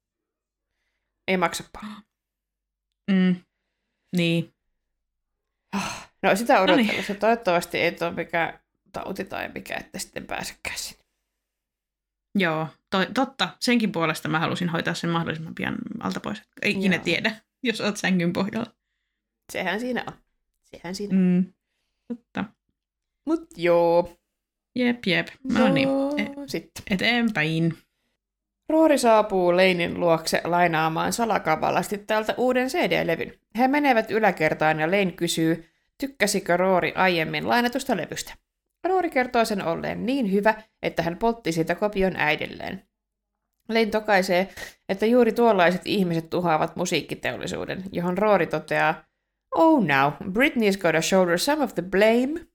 Ei maksa paljon. Mm. Niin. No sitä odotellessa. Toivottavasti ei ole mikään tauti tai mikä, että sitten pääsekään sinne. Joo, to- totta. Senkin puolesta mä halusin hoitaa sen mahdollisimman pian alta pois. Ei ikinä tiedä, jos oot sängyn pohjalla. Sehän siinä on. Sehän siinä mm. Totta. Mut joo. Jep, jep. No niin. E- sitten. Eteenpäin. Rory saapuu Lanen luokse lainaamaan salakavallasti tältä uuden C D-levyn. He menevät yläkertaan ja Lane kysyy, tykkäsikö Rory aiemmin lainatusta levystä. Rory kertoo sen olleen niin hyvä, että hän poltti siitä kopion äidilleen. Lane tokaisee, että juuri tuollaiset ihmiset tuhoavat musiikkiteollisuuden, johon Rory toteaa, oh now, Britney's gotta shoulder some of the blame.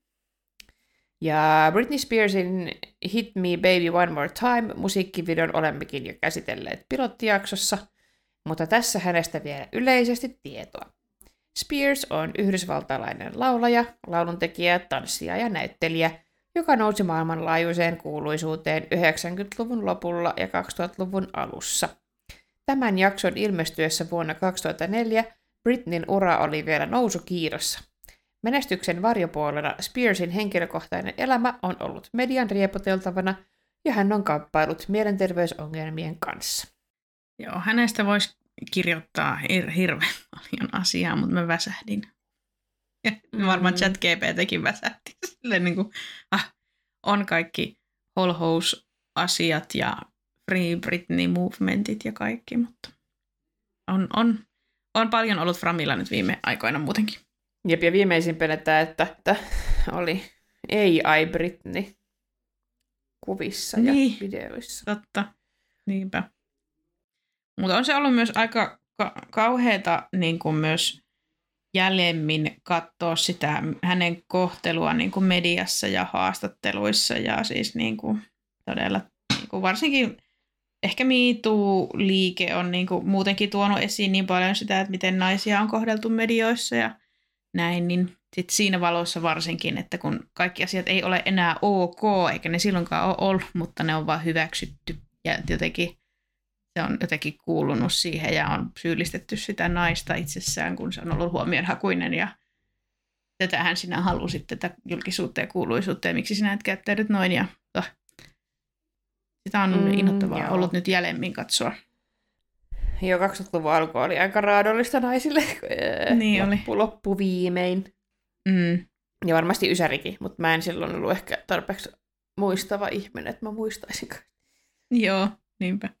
Ja Britney Spearsin Hit Me Baby One More Time musiikkivideon olemmekin jo käsitelleet pilottijaksossa, mutta tässä hänestä vielä yleisesti tietoa. Spears on yhdysvaltalainen laulaja, lauluntekijä, tanssija ja näyttelijä, joka nousi maailmanlaajuiseen kuuluisuuteen yhdeksänkymmentäluvun lopulla ja kaksituhattaluvun alussa. Tämän jakson ilmestyessä vuonna kaksituhattaneljä Britneyn ura oli vielä nousukiidossa. Menestyksen varjopuolena Spearsin henkilökohtainen elämä on ollut median riepoteltavana ja hän on kamppailut mielenterveysongelmien kanssa. Joo, hänestä voisi kirjoittaa hir- hirveän paljon asiaa, mutta mä väsähdin. Ja mm. varmaan ChatGPTkin väsähti. Silleen niin kuin, ah, on kaikki whole house-asiat ja Free Britney movementit ja kaikki, mutta on, on, on paljon ollut framilla nyt viime aikoina muutenkin. Jep, ja viimeisimpänä tämä, että, että oli A I Britney kuvissa niin, ja videoissa. Totta, niinpä. Mutta on se ollut myös aika ka- kauheata niin kuin myös jäljemmin katsoa sitä hänen kohtelua niin kuin mediassa ja haastatteluissa ja siis niin kuin todella niin kuin varsinkin ehkä Me Too-liike on niin kuin muutenkin tuonut esiin niin paljon sitä, että miten naisia on kohdeltu medioissa ja näin, niin sit siinä valossa varsinkin, että kun kaikki asiat ei ole enää ok, eikä ne silloinkaan ole ollut, mutta ne on vaan hyväksytty ja jotenkin se on jotenkin kuulunut siihen ja on syyllistetty sitä naista itsessään, kun se on ollut huomionhakuinen ja tätähän sinä halusit, tätä julkisuutta ja kuuluisuutta ja miksi sinä et käyttäydyt noin ja to. Sitä on mm, innoittavaa joo. ollut nyt jäljemmin katsoa. Joo, kaksituhattaluvun alku oli aika raadollista naisille. Niin loppu, oli. Loppu viimein. Mm. Ja varmasti Ysärikin, mutta mä en silloin ollut ehkä tarpeeksi muistava ihminen, että mä muistaisin. Joo, niinpä.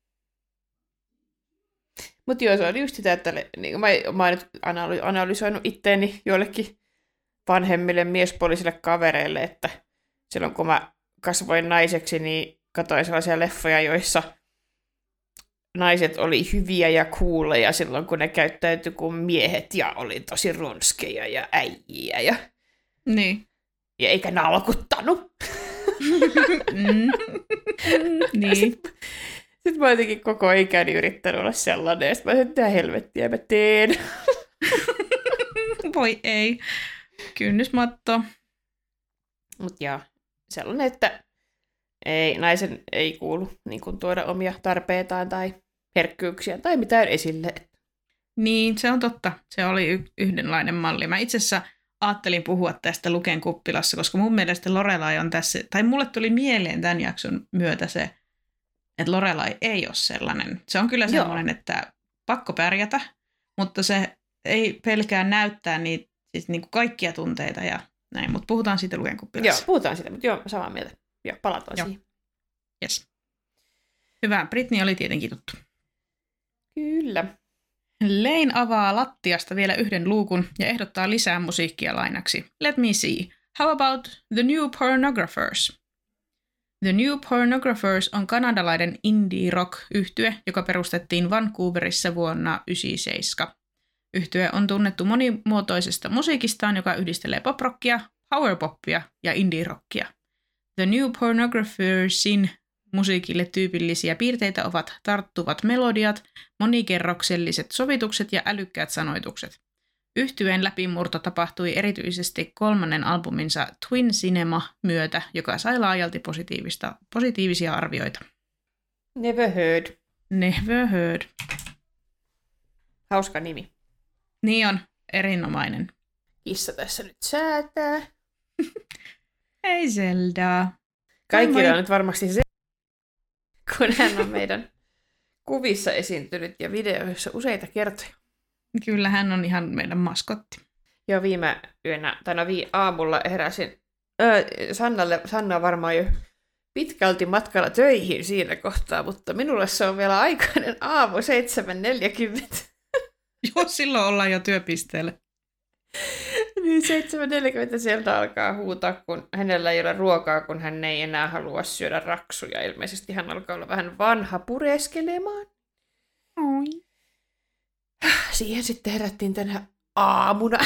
Mutta joo, se oli just sitä, että niin, mä, mä oon nyt analysoinut itteeni joillekin vanhemmille miespuolisille kavereille, että silloin kun mä kasvoin naiseksi, niin katsoin sellaisia leffoja, joissa naiset oli hyviä ja kuuleja silloin, kun ne käyttäytyi kuin miehet ja oli tosi ronskeja ja äijiä. Ja, niin. ja eikä nalkuttanut. mm. niin. Sitten sit mä oon jotenkin koko ikäni yrittänyt olla sellainen, ja sitten mä sanoin, että helvettiä mä teen. Voi ei. Kynnysmatto. Mut joo, sellainen, että ei, naisen ei kuulu niin kuin, tuoda omia tarpeitaan tai herkkyyksiä tai mitään esille. Niin, se on totta. Se oli y- yhdenlainen malli. Mä itse asiassa ajattelin puhua tästä Luken kuppilassa, koska mun mielestä Lorelai on tässä, tai mulle tuli mieleen tämän jakson myötä se, että Lorelai ei ole sellainen. Se on kyllä sellainen, Joo. että pakko pärjätä, mutta se ei pelkää näyttää niitä, siis niin kuin kaikkia tunteita ja näin, mutta puhutaan siitä Luken kuppilassa. Joo, puhutaan siitä, mutta joo, samaa mieltä. Joo, palataan Joo. siihen. Yes. Hyvä, Britney oli tietenkin tuttu. Kyllä. Lane avaa lattiasta vielä yhden luukun ja ehdottaa lisää musiikkia lainaksi. Let me see. How about The New Pornographers? The New Pornographers on kanadalainen indie-rock-yhtye, joka perustettiin Vancouverissa vuonna yhdeksänkymmentäseitsemän. Yhtye on tunnettu monimuotoisesta musiikistaan, joka yhdistelee poprockia, powerpoppia ja indie-rockia. The New Pornographersin musiikille tyypillisiä piirteitä ovat tarttuvat melodiat, monikerrokselliset sovitukset ja älykkäät sanoitukset. Yhtyeen läpimurto tapahtui erityisesti kolmannen albuminsa Twin Cinema myötä, joka sai laajalti positiivista, positiivisia arvioita. Never heard. Never heard. Hauska nimi. Niin on, erinomainen. Kissa tässä nyt säätää. Hei Zelda. Kaikilla on nyt varmasti se, kun hän on meidän kuvissa esiintynyt ja videoissa useita kertoja. Kyllä, hän on ihan meidän maskotti. Joo, viime yönä, tai no vii aamulla heräsin. Öö, Sannalle, Sanna on varmaan jo pitkälti matkalla töihin siinä kohtaa, mutta minulle se on vielä aikainen aamu seitsemän neljäkymmentä. Joo, silloin ollaan jo työpisteellä. Niin seitsemän neljäkymmentä sieltä alkaa huutaa, kun hänellä ei ole ruokaa, kun hän ei enää halua syödä raksuja. Ilmeisesti hän alkaa olla vähän vanha pureskelemaan. Oi. Siihen sitten herättiin tänä aamuna.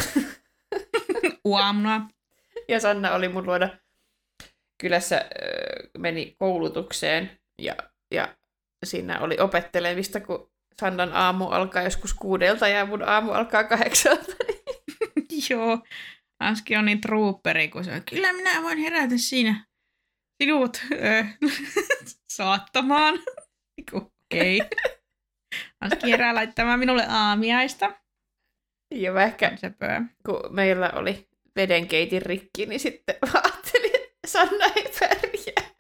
Uamuna. Ja Sanna oli mun luona kylässä, meni koulutukseen ja, ja siinä oli opettelemista, kun Sannan aamu alkaa joskus kuudelta ja mun aamu alkaa kahdeksalta. Joo, Anski on niin trooperi, kun se on, kyllä minä voin herätä siinä sinut öö, saattamaan. Okei. Okay. Anski herää laittamaan minulle aamiaista. Ja mä ehkä, Sepä. kun meillä oli vedenkeitin rikki, niin sitten ajattelin, että Sanna ei pärjää.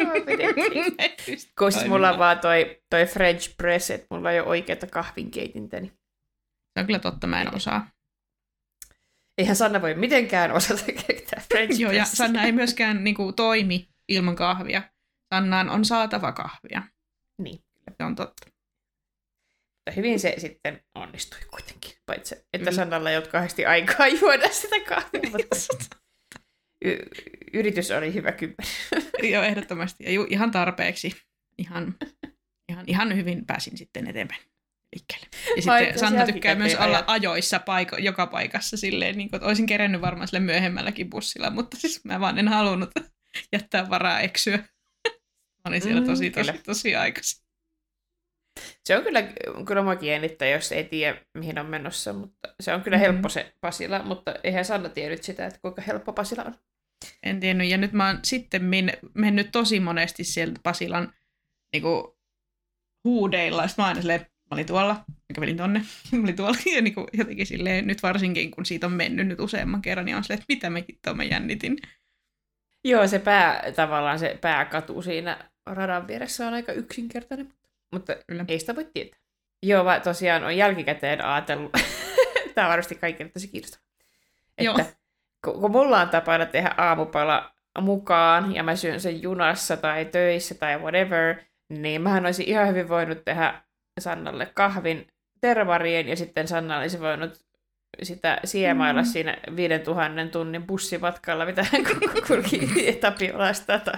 Koska mulla on vaan toi, toi French press, että mulla ei ole oikeata kahvinkeitintä. Niin... Se on kyllä totta, mä en osaa. Eihän Sanna voi mitenkään osata keittää French Joo, ja pressia. Sanna ei myöskään niin kuin, toimi ilman kahvia. Sannaan on saatava kahvia. Niin. Se on totta. Mutta hyvin se sitten onnistui kuitenkin. Paitsi, että Sannalla ei ollut kauheasti aikaa juoda sitä kahvia, mutta y- yritys oli hyvä kymmenen. Joo, ehdottomasti. Ja ju, ihan tarpeeksi. Ihan, ihan, ihan hyvin pääsin sitten eteenpäin liikkeelle. Ja sitten Sanna tykkää myös olla ajat. ajoissa paiko, joka paikassa silleen, niin kuin, että olisin kerennyt varmaan sille myöhemmälläkin bussilla, mutta siis mä vaan en halunnut jättää varaa eksyä. Mä olin siellä tosi, mm, tosi, tosi aikaisin. Se on kyllä, kyllä mua kiinnittää, jos ei tiedä, mihin on menossa, mutta se on kyllä mm-hmm. helppo se Pasila, mutta eihän Sanna tiennyt sitä, että kuinka helppo Pasila on. En tiennyt, ja nyt mä oon sitten mennyt tosi monesti sieltä Pasilan niin kuin, huudeilla, sitten mä aina silleen, mä olin tuolla, mä kävelin tonne, mä olin tuolla, ja niin kuin, jotenkin silleen, nyt varsinkin, kun siitä on mennyt nyt useamman kerran, niin on silleen, että mitä mä hittoa mä jännitin. Joo, se pää, tavallaan se pääkatu siinä radan vieressä on aika yksinkertainen, mutta kyllä. Ei sitä voi tietää. Joo, vaan tosiaan on jälkikäteen ajatellut, tämä on varmasti kaikille tosi kiinnostavaa, että kun, kun mulla on tapana tehdä aamupala mukaan, ja mä syön sen junassa tai töissä tai whatever, niin mähän olisin ihan hyvin voinut tehdä Sannalle kahvin tervarien, ja sitten Sanna olisi voinut sitä siemailla mm. siinä viiden tuhannen tunnin bussimatkalla, mitä hän kulki Tapiolasta tai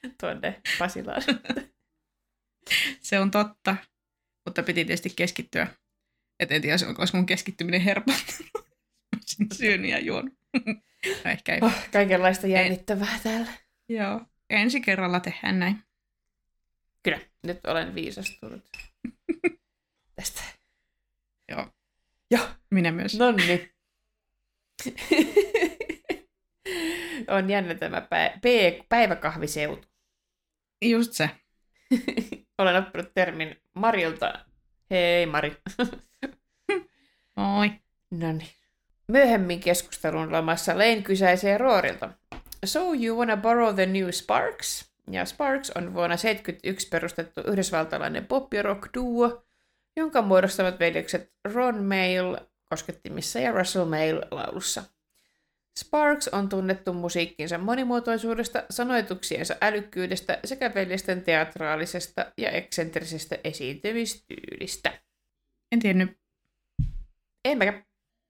tuonne Pasilaan. Se on totta, mutta piti tietysti keskittyä. Et en tiedä, olisiko mun keskittyminen helpottanut. Olisin syönyt ja juonut. No, ehkä ei. Oh, kaikenlaista jännittävää en... täällä. Joo, ensi kerralla tehdään näin. Kyllä, nyt olen viisastunut tästä. Joo. Joo. Minä myös. Nonni. On jännä tämä pä- p- päiväkahviseutu. Just se. Olen oppinut termin Marilta. Hei Mari. Moi. Noniin. Myöhemmin keskustelun lomassa Lane kysäisee Roorilta. So you wanna borrow the new Sparks? Ja Sparks on vuonna seitsemänkymmentäyksi perustettu yhdysvaltalainen pop- ja rock-duo, jonka muodostavat veljekset Ron Mayle koskettimissa ja Russell Mayle laulussa. Sparks on tunnettu musiikkinsa monimuotoisuudesta, sanoituksiensa älykkyydestä sekä veljesten teatraalisesta ja eksentrisestä esiintymistyylistä. En tiennyt. En mäkään.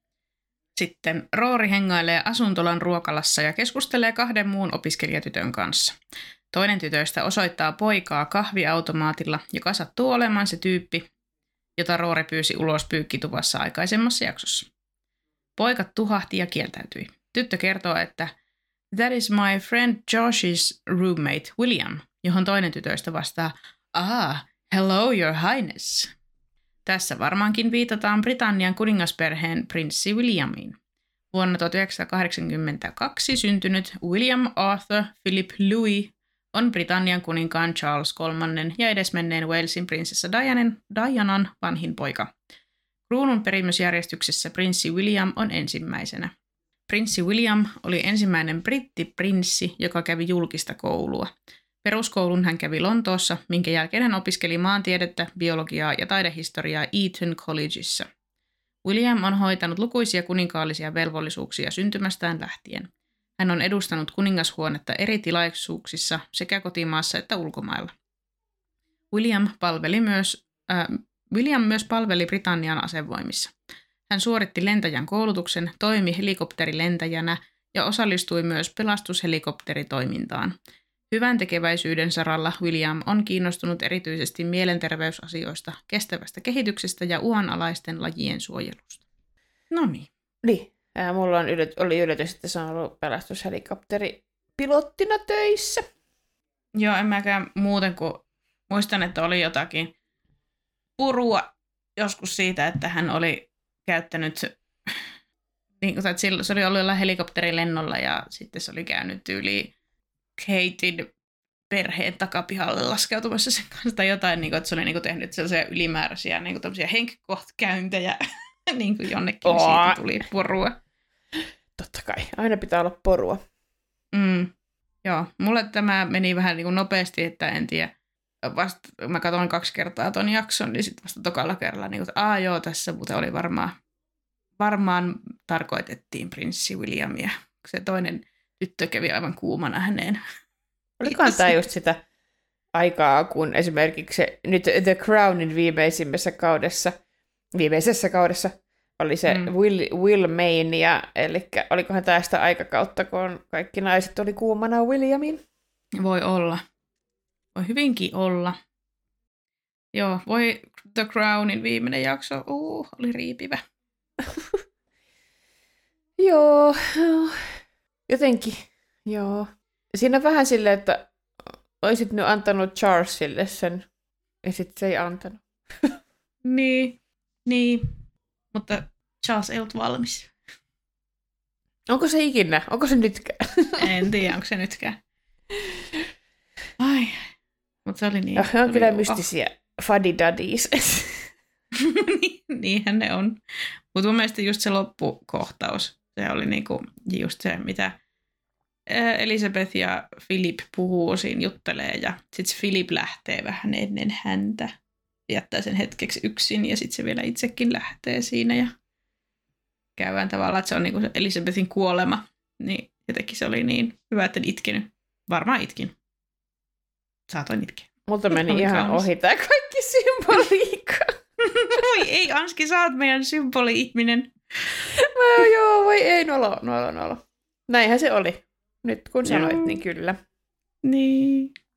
Sitten Roori hengailee asuntolan ruokalassa ja keskustelee kahden muun opiskelijatytön kanssa. Toinen tytöistä osoittaa poikaa kahviautomaatilla, joka sattuu olemaan se tyyppi, jota Roori pyysi ulos pyykkituvassa aikaisemmassa jaksossa. Poika tuhahti ja kieltäytyi. Tyttö kertoo, että "That is my friend Josh's roommate William", johon toinen tytöistä vastaa "Ah, hello your highness". Tässä varmaankin viitataan Britannian kuningasperheen prinssi Williamiin. Vuonna tuhatyhdeksänsataakahdeksankymmentäkaksi syntynyt William Arthur Philip Louis on Britannian kuninkaan Charles kolmannen ja edesmenneen Walesin prinsessa Dianan, Dianan vanhin poika. Kruunun perimysjärjestyksessä prinssi William on ensimmäisenä. Prinssi William oli ensimmäinen brittiprinssi, joka kävi julkista koulua. Peruskoulun hän kävi Lontoossa, minkä jälkeen hän opiskeli maantiedettä, biologiaa ja taidehistoriaa Eton Collegeissa. William on hoitanut lukuisia kuninkaallisia velvollisuuksia syntymästään lähtien. Hän on edustanut kuningashuonetta eri tilaisuuksissa sekä kotimaassa että ulkomailla. William, palveli myös, äh, William myös palveli Britannian asevoimissa. Hän suoritti lentäjän koulutuksen, toimi helikopterilentäjänä ja osallistui myös pelastushelikopteritoimintaan. Hyvän tekeväisyyden saralla William on kiinnostunut erityisesti mielenterveysasioista, kestävästä kehityksestä ja uhanalaisten lajien suojelusta. No niin. Niin. Ää, mulla on yllät, oli yllätys, että se on ollut pelastushelikopteripilottina töissä. Joo, en mäkään muuten kuin muistan, että oli jotakin purua joskus siitä, että hän oli käyttänyt, niin, että se oli ollut jollain helikopterilennolla ja sitten se oli käynyt yli Katein perheen takapihalle laskeutumassa sen kanssa tai jotain, niin kuin, että se oli niin kuin, tehnyt sellaisia ylimääräisiä niin kuin, henkkohtkäyntejä niin kuin jonnekin, oh. Siitä tuli porua. Totta kai, aina pitää olla porua. Mm. Joo, mulle tämä meni vähän niin kuin nopeasti, että en tiedä. Vasta, mä katsoin kaksi kertaa ton jakson, niin sitten vasta tokalla kerralla, niin kuin, että aah joo, tässä muuten oli varmaan, varmaan tarkoitettiin prinssi Williamia. Se toinen tyttö kävi aivan kuumana häneen. Olikohan tämä just sitä aikaa, kun esimerkiksi se, nyt The Crownin viimeisimmässä kaudessa, viimeisessä kaudessa oli se mm. Will, Will Mania, eli olikohan tämä sitä aikakautta, kun kaikki naiset oli kuumana Williamin? Voi olla. Voi hyvinkin olla. Joo, voi The Crownin viimeinen jakso, uh, oli riipivä. Joo, jotenkin, joo. Siinä on vähän silleen, että olisit nyt antanut Charlesille sen, ja sitten se ei antanut. Niin, niin, mutta Charles ei ollut valmis. Onko se ikinä? Onko se nytkään? En tiedä, onko se nytkään. Ai, mutta se oli niin. No, ne on kyllä mystisiä oh. fuddy-duddies. Niinhän ne on. Mutta mun mielestä just se loppukohtaus, se oli niinku just se, mitä Elisabeth ja Philip puhuu siinä, juttelee ja sitten Philip lähtee vähän ennen häntä. Jättää sen hetkeksi yksin ja sitten se vielä itsekin lähtee siinä ja käydään tavallaan, että se on niinku se Elisabethin kuolema. Niin jotenkin se oli niin hyvä, että en itkenyt. Varmaan itkin. Saatoin itkeä. Multa meni ihan kaunis. Ohi tää kaikki symboliikka. Voi ei, Anski, sä oot meidän symboli-ihminen. Mä, joo, voi ei, nolo, nolo, nolo. Näinhän se oli. Nyt kun sanoit, joo. Niin kyllä. Niin.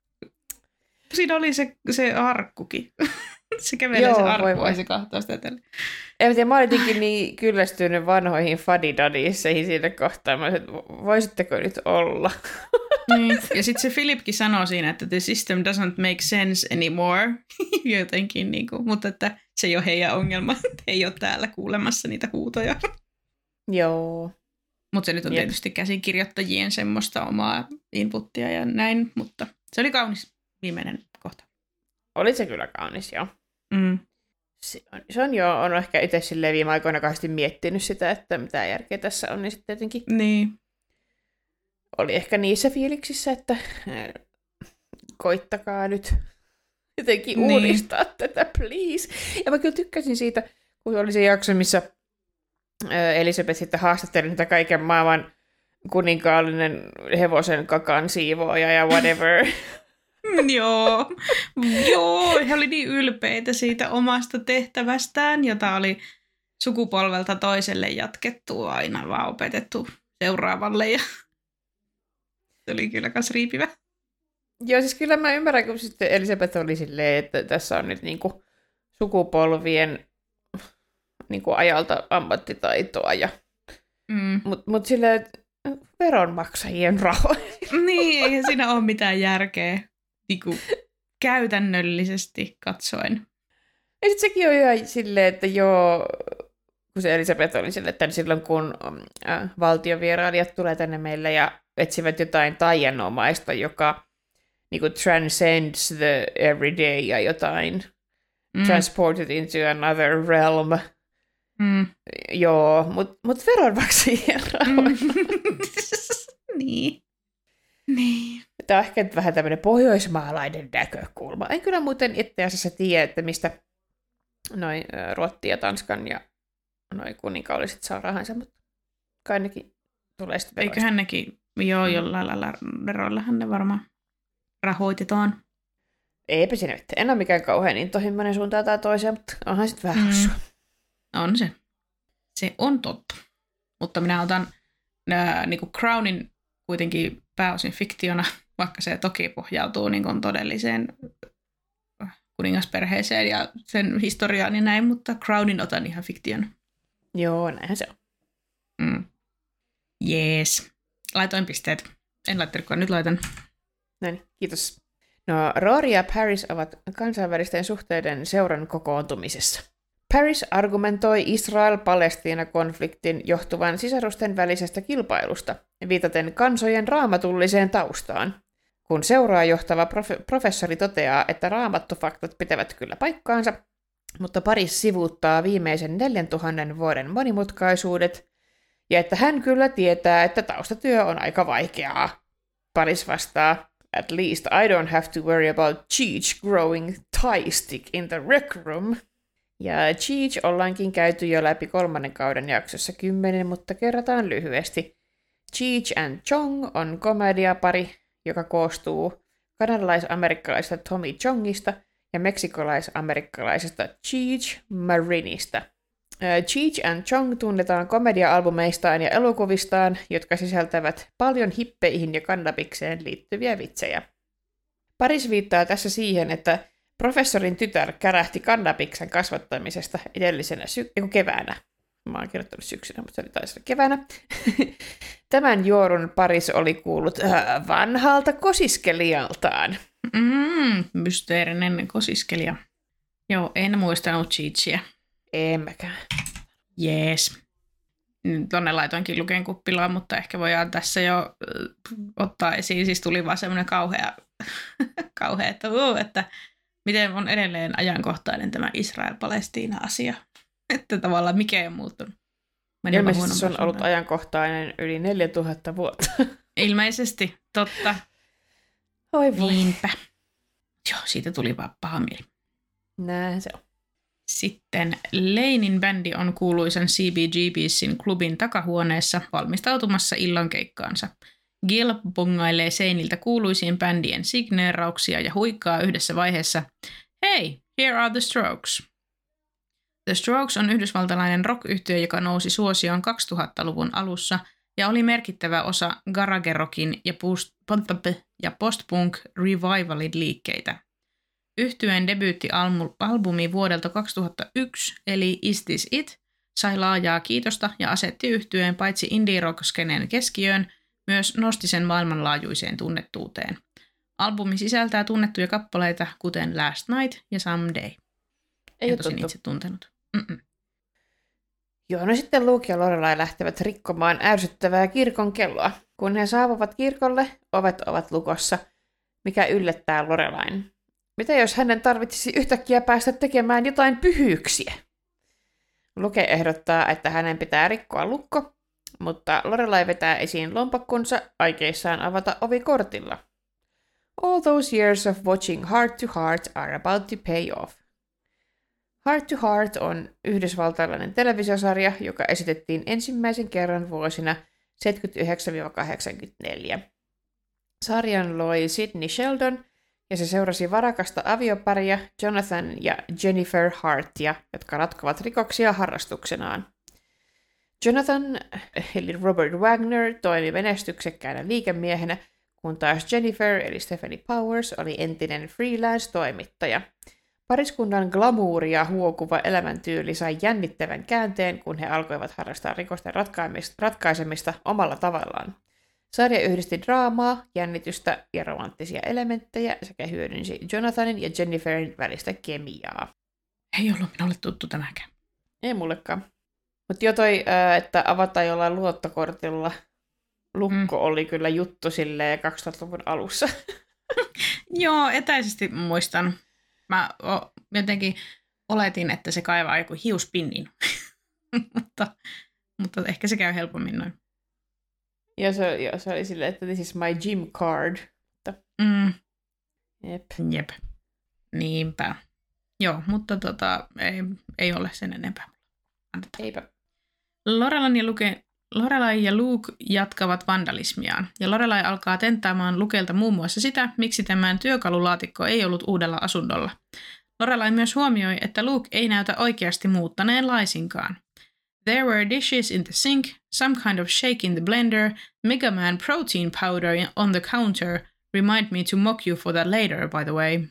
Siinä oli se, se arkkukin. Se kävelee Joo, se voi arkku voi. ja se kahtoo sitä tälle. En tiedä, mä olin jotenkin niin kyllästynyt vanhoihin fuddy-duddieisseihin siinä kohtaa. Mä olisin, että voisitteko nyt olla? Niin. Ja sitten se Philipkin sanoo siinä, että the system doesn't make sense anymore. Jotenkin, niin kuin, mutta että se ei ole heidän ongelma. He ei ole täällä kuulemassa niitä huutoja. Joo. Mutta se nyt on Jep. tietysti käsikirjoittajien semmoista omaa inputtia ja näin, mutta se oli kaunis viimeinen kohta. Oli se kyllä kaunis, joo. Mm. Se on, se on jo, on ehkä itse silleen viime aikoina kauheasti miettinyt sitä, että mitä järkeä tässä on, niin sitten jotenkin Niin. oli ehkä niissä fiiliksissä, että äh, koittakaa nyt jotenkin Niin. uudistaa tätä, please. Ja mä kyllä tykkäsin siitä, kun oli se jakso, missä äh, Elisabeth sitten haastatteli niitä kaiken maailman kuninkaallinen hevosen kakan siivooja ja whatever. Mm, Joo, joo, he oli niin ylpeitä siitä omasta tehtävästään, jota oli sukupolvelta toiselle jatkettu, aina vaan opetettu seuraavalle ja se oli kyllä kas riipivä. Joo, siis kyllä mä ymmärrän, kun sitten Elisabeth oli silleen, että tässä on nyt niinku sukupolvien niinku ajalta ammattitaitoa. Ja... Mm. Mutta mut silleen, että veronmaksajien rahoja. Niin, eihän siinä ole mitään järkeä niinku, käytännöllisesti katsoen. Ja sitten sekin on ihan silleen, että joo, kun se Elisabeth oli silleen, että silloin kun äh, valtiovierailijat tulee tänne meille ja etsivät jotain taianomaista, joka niinku transcends the everyday ja jotain Mm. transported into another realm. Mm. Joo, mutta mut veronmaksajien rahoilla. Mm. Niin. Niin. Tämä on ehkä nyt vähän tämmöinen pohjoismaalainen näkökulma. En kyllä muuten itse asiassa tiedä, että mistä noin Ruotti ja Tanskan ja noin kuninkaalliset saa rahansa, mutta kai nekin tulee sitten veroista. Eiköhän nekin, joo, jollain lailla veroillahan ne varmaan rahoitetaan. Eipä siinä mitään. En ole mikään kauhean intohimoinen suuntaan tai toiseen, mutta onhan sitten vähän hassua. Mm. On se. Se on totta. Mutta minä otan nää, niin kuin Crownin kuitenkin pääosin fiktiona, vaikka se toki pohjautuu niin kuin todelliseen kuningasperheeseen ja sen historiaan ja näin, mutta Crownin otan ihan fiktiona. Joo, näinhän se on. Mm. Jees. Laitoin pisteet. En laittanutkaan, nyt laitan. Näin, kiitos. No, Rory ja Paris ovat kansainvälisten suhteiden seuran kokoontumisessa. Paris argumentoi Israel-Palestiina-konfliktin johtuvan sisarusten välisestä kilpailusta, viitaten kansojen raamatulliseen taustaan. Kun seuraa johtava prof- professori toteaa, että raamattufaktat pitävät kyllä paikkaansa, mutta Paris sivuuttaa viimeisen neljäntuhannen vuoden monimutkaisuudet, ja että hän kyllä tietää, että taustatyö on aika vaikeaa. Paris vastaa, at least I don't have to worry about Cheech growing thigh stick in the rec room. Ja Cheech ollaankin käyty jo läpi kolmannen kauden jaksossa kymmenen, mutta kerrataan lyhyesti. Cheech and Chong on komediapari, joka koostuu kanadalais-amerikkalaisesta Tommy Chongista ja meksikolais-amerikkalaisesta Cheech Marinista. Cheech and Chong tunnetaan komedia-albumeistaan ja elokuvistaan, jotka sisältävät paljon hippeihin ja kannabikseen liittyviä vitsejä. Paris viittaa tässä siihen, että professorin tytär kärähti kannabiksen kasvattamisesta edellisenä sy- keväänä. Mä oon kirjoittanut syksynä, mutta se oli taisi olla keväänä. Tämän juorun Paris oli kuullut äh, vanhalta kosiskelijaltaan. Mm, mysteerinen kosiskelija. Joo, en muistanut Cheechia. En mäkään. Jees. Tuonne laitoinkin Luken kuppilaan, mutta ehkä voidaan tässä jo äh, ottaa esiin. Siis tuli vaan semmoinen kauhea, kauhea että, uh, että miten on edelleen ajankohtainen tämä Israel-Palestiina-asia. Että tavallaan mikä ei ole muuttunut. Ilmeisesti se on ollut ajankohtainen yli neljätuhatta vuotta. Ilmeisesti, totta. Oi voi. Niinpä. Joo, siitä tuli vaan paha mieli. Näin se on. Sitten Lanein bändi on kuuluisan C B G B:sin klubin takahuoneessa valmistautumassa illankeikkaansa. Gil bongailee seiniltä kuuluisiin bändien signeerauksia ja huikkaa yhdessä vaiheessa "Hey, here are the Strokes." The Strokes on yhdysvaltalainen rock-yhtye, joka nousi suosioon kaksituhattaluvun alussa ja oli merkittävä osa garage rockin ja, post- ja post-punk revivalin liikkeitä. Yhtyeen debyyttialbumi vuodelta kaksituhattayksi, eli Is This It?, sai laajaa kiitosta ja asetti yhtyeen paitsi indie rock-skeneen keskiöön, myös nosti sen maailmanlaajuiseen tunnettuuteen. Albumi sisältää tunnettuja kappaleita, kuten Last Night ja Someday. Ei en tosin itse tuntenut. Mm-mm. Joo, no sitten Luke ja Lorelai lähtevät rikkomaan ärsyttävää kirkon kelloa. Kun he saapuvat kirkolle, ovet ovat lukossa, mikä yllättää Lorelain. Mitä jos hänen tarvitsisi yhtäkkiä päästä tekemään jotain pyhyyksiä? Luke ehdottaa, että hänen pitää rikkoa lukko, mutta Lorelai vetää esiin lompakkonsa aikeissaan avata ovi kortilla. All those years of watching Heart to Heart are about to pay off. Heart to Heart on yhdysvaltalainen televisiosarja, joka esitettiin ensimmäisen kerran vuosina seitsemänkymmentäyhdeksän kahdeksankymmentäneljä. Sarjan loi Sidney Sheldon, ja se seurasi varakasta avioparia Jonathan ja Jennifer Hartia, jotka ratkovat rikoksia harrastuksenaan. Jonathan, eli Robert Wagner, toimi menestyksekkäänä liikemiehenä, kun taas Jennifer, eli Stephanie Powers, oli entinen freelance-toimittaja. Pariskunnan glamouria huokuva elämäntyyli sai jännittävän käänteen, kun he alkoivat harrastaa rikosten ratkaisemista omalla tavallaan. Sarja yhdisti draamaa, jännitystä ja romanttisia elementtejä sekä hyödynsi Jonathanin ja Jenniferin välistä kemiaa. Ei ollut minulle tuttu tämäkään. Ei mullekaan. Mutta jo toi, että avataan jollain luottokortilla lukko mm. oli kyllä juttu silleen kaksituhattaluvun alussa. Joo, etäisesti muistan. Mä o, jotenkin oletin, että se kaivaa joku hiuspinnin, mutta, mutta ehkä se käy helpommin noin. Ja se, ja se oli silleen, että this is my gym card. Mm. Jep. Jep. Niinpä. Joo, mutta tota, ei, ei ole sen enempää. Anteeksi. Eipä. Lorelai ja, Luke, Lorelai ja Luke jatkavat vandalismiaan, ja Lorelai alkaa tenttaamaan Lukelta muun muassa sitä, miksi tämän työkalulaatikko ei ollut uudella asunnolla. Lorelai myös huomioi, että Luke ei näytä oikeasti muuttaneen laisinkaan. There were dishes in the sink, some kind of shake in the blender, Mega Man protein powder on the counter. Remind me to mock you for that later, by the way.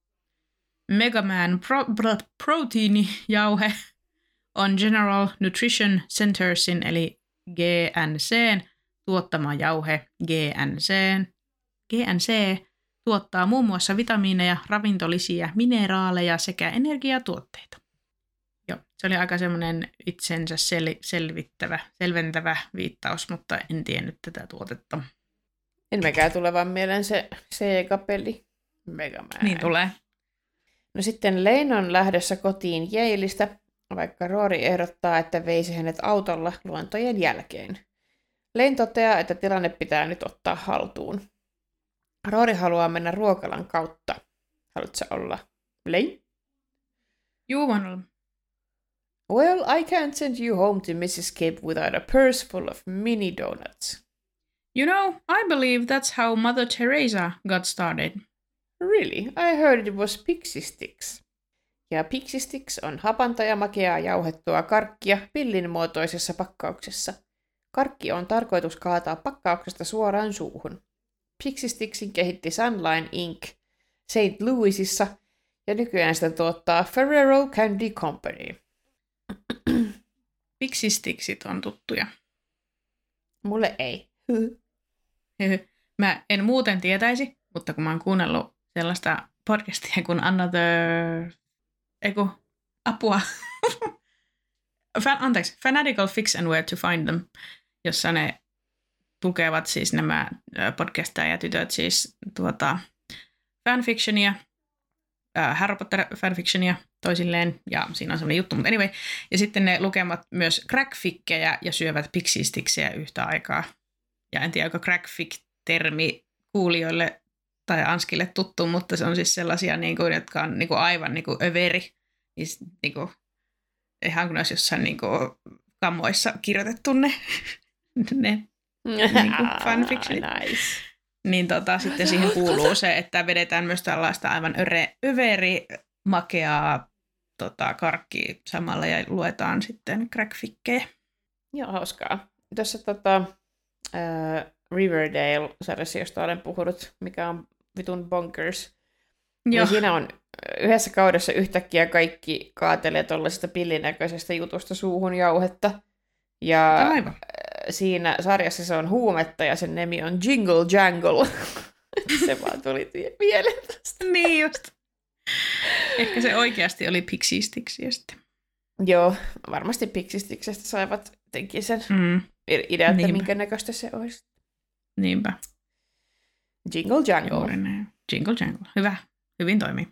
Mega Man pro- pro- proteiinijauhe on General Nutrition Centersin eli G N C:n tuottama jauhe. G N C, G N C tuottaa muun muassa vitamiineja, ravintolisiä, mineraaleja sekä energiatuotteita. Joo, se oli aika semmoinen itsensä sel- selvittävä, selventävä viittaus, mutta en tiennyt tätä tuotetta. En mekään tule vaan mieleen se Sega-peli. Mega Man. Niin tulee. No sitten Lane on lähdössä kotiin Yaleista, vaikka Rory ehdottaa, että veisi hänet autolla luentojen jälkeen. Lane toteaa, että tilanne pitää nyt ottaa haltuun. Rory haluaa mennä ruokalan kautta. Haluatko olla Lane? Juu, voin olla. Well, I can't send you home to missus Cape without a purse full of mini donuts. You know, I believe that's how Mother Teresa got started. Really? I heard it was Pixie Sticks. Ja Pixie Sticks on hapanta ja makeaa jauhettua karkkia pillin muotoisessa pakkauksessa. Karkki on tarkoitus kaataa pakkauksesta suoraan suuhun. Pixie Sticksin kehitti Sunline incorporated Saint Louisissa ja nykyään sitä tuottaa Ferrero Candy Company. Pixie Sticksit on tuttuja. Mulle ei. Mä en muuten tietäisi, mutta kun mä oon kuunnellut sellaista podcastia kuin Another... Eiku, apua. Fan, anteeksi, Fanatical Fix and Where to Find Them, jossa ne tukevat siis nämä podcastajat-tytöt siis tuota, fanfictionia, äh, Harry Potter-fanfictionia toisilleen, ja siinä on sellainen juttu, mutta anyway. Ja sitten ne lukevat myös crackfickejä ja syövät pixie sticksejä yhtä aikaa. Ja en tiedä, onko crackfick-termi kuulijoille tai Anskille tuttu, mutta se on siis sellaisia, niin kuin, jotka on niin kuin aivan niin kuin överi. Niin kuin, ihan kun olisi jossain niin kuin, kammoissa kirjoitettu ne, ne niin kuin fanfictionit. Nice. Niin tota, sitten siihen kuuluu se, että vedetään myös tällaista aivan öre, överi, makeaa tota, karkkia samalla ja luetaan sitten crackfickejä. Joo, hauskaa. Tässä tota, äh, Riverdale-sarjassa, josta olen puhunut, mikä on vitun bonkers. Niin siinä on yhdessä kaudessa yhtäkkiä kaikki kaatelee tuollaisesta pillinäköisestä jutusta suuhun jauhetta. Ja Aivan. siinä sarjassa se on huumetta ja sen nimi on Jingle Jangle. Se vaan tuli mieleen tästä. Niin just. Ehkä se oikeasti oli Pixie-stiksiä sitten. Joo, varmasti Pixistiksestä saivat jotenkin sen Mm. idean, että Niinpä. minkä näköistä se olisi. Niinpä. Jingle Jangle. Juuri näin. Jingle jangle. Hyvä. Hyvin toimii.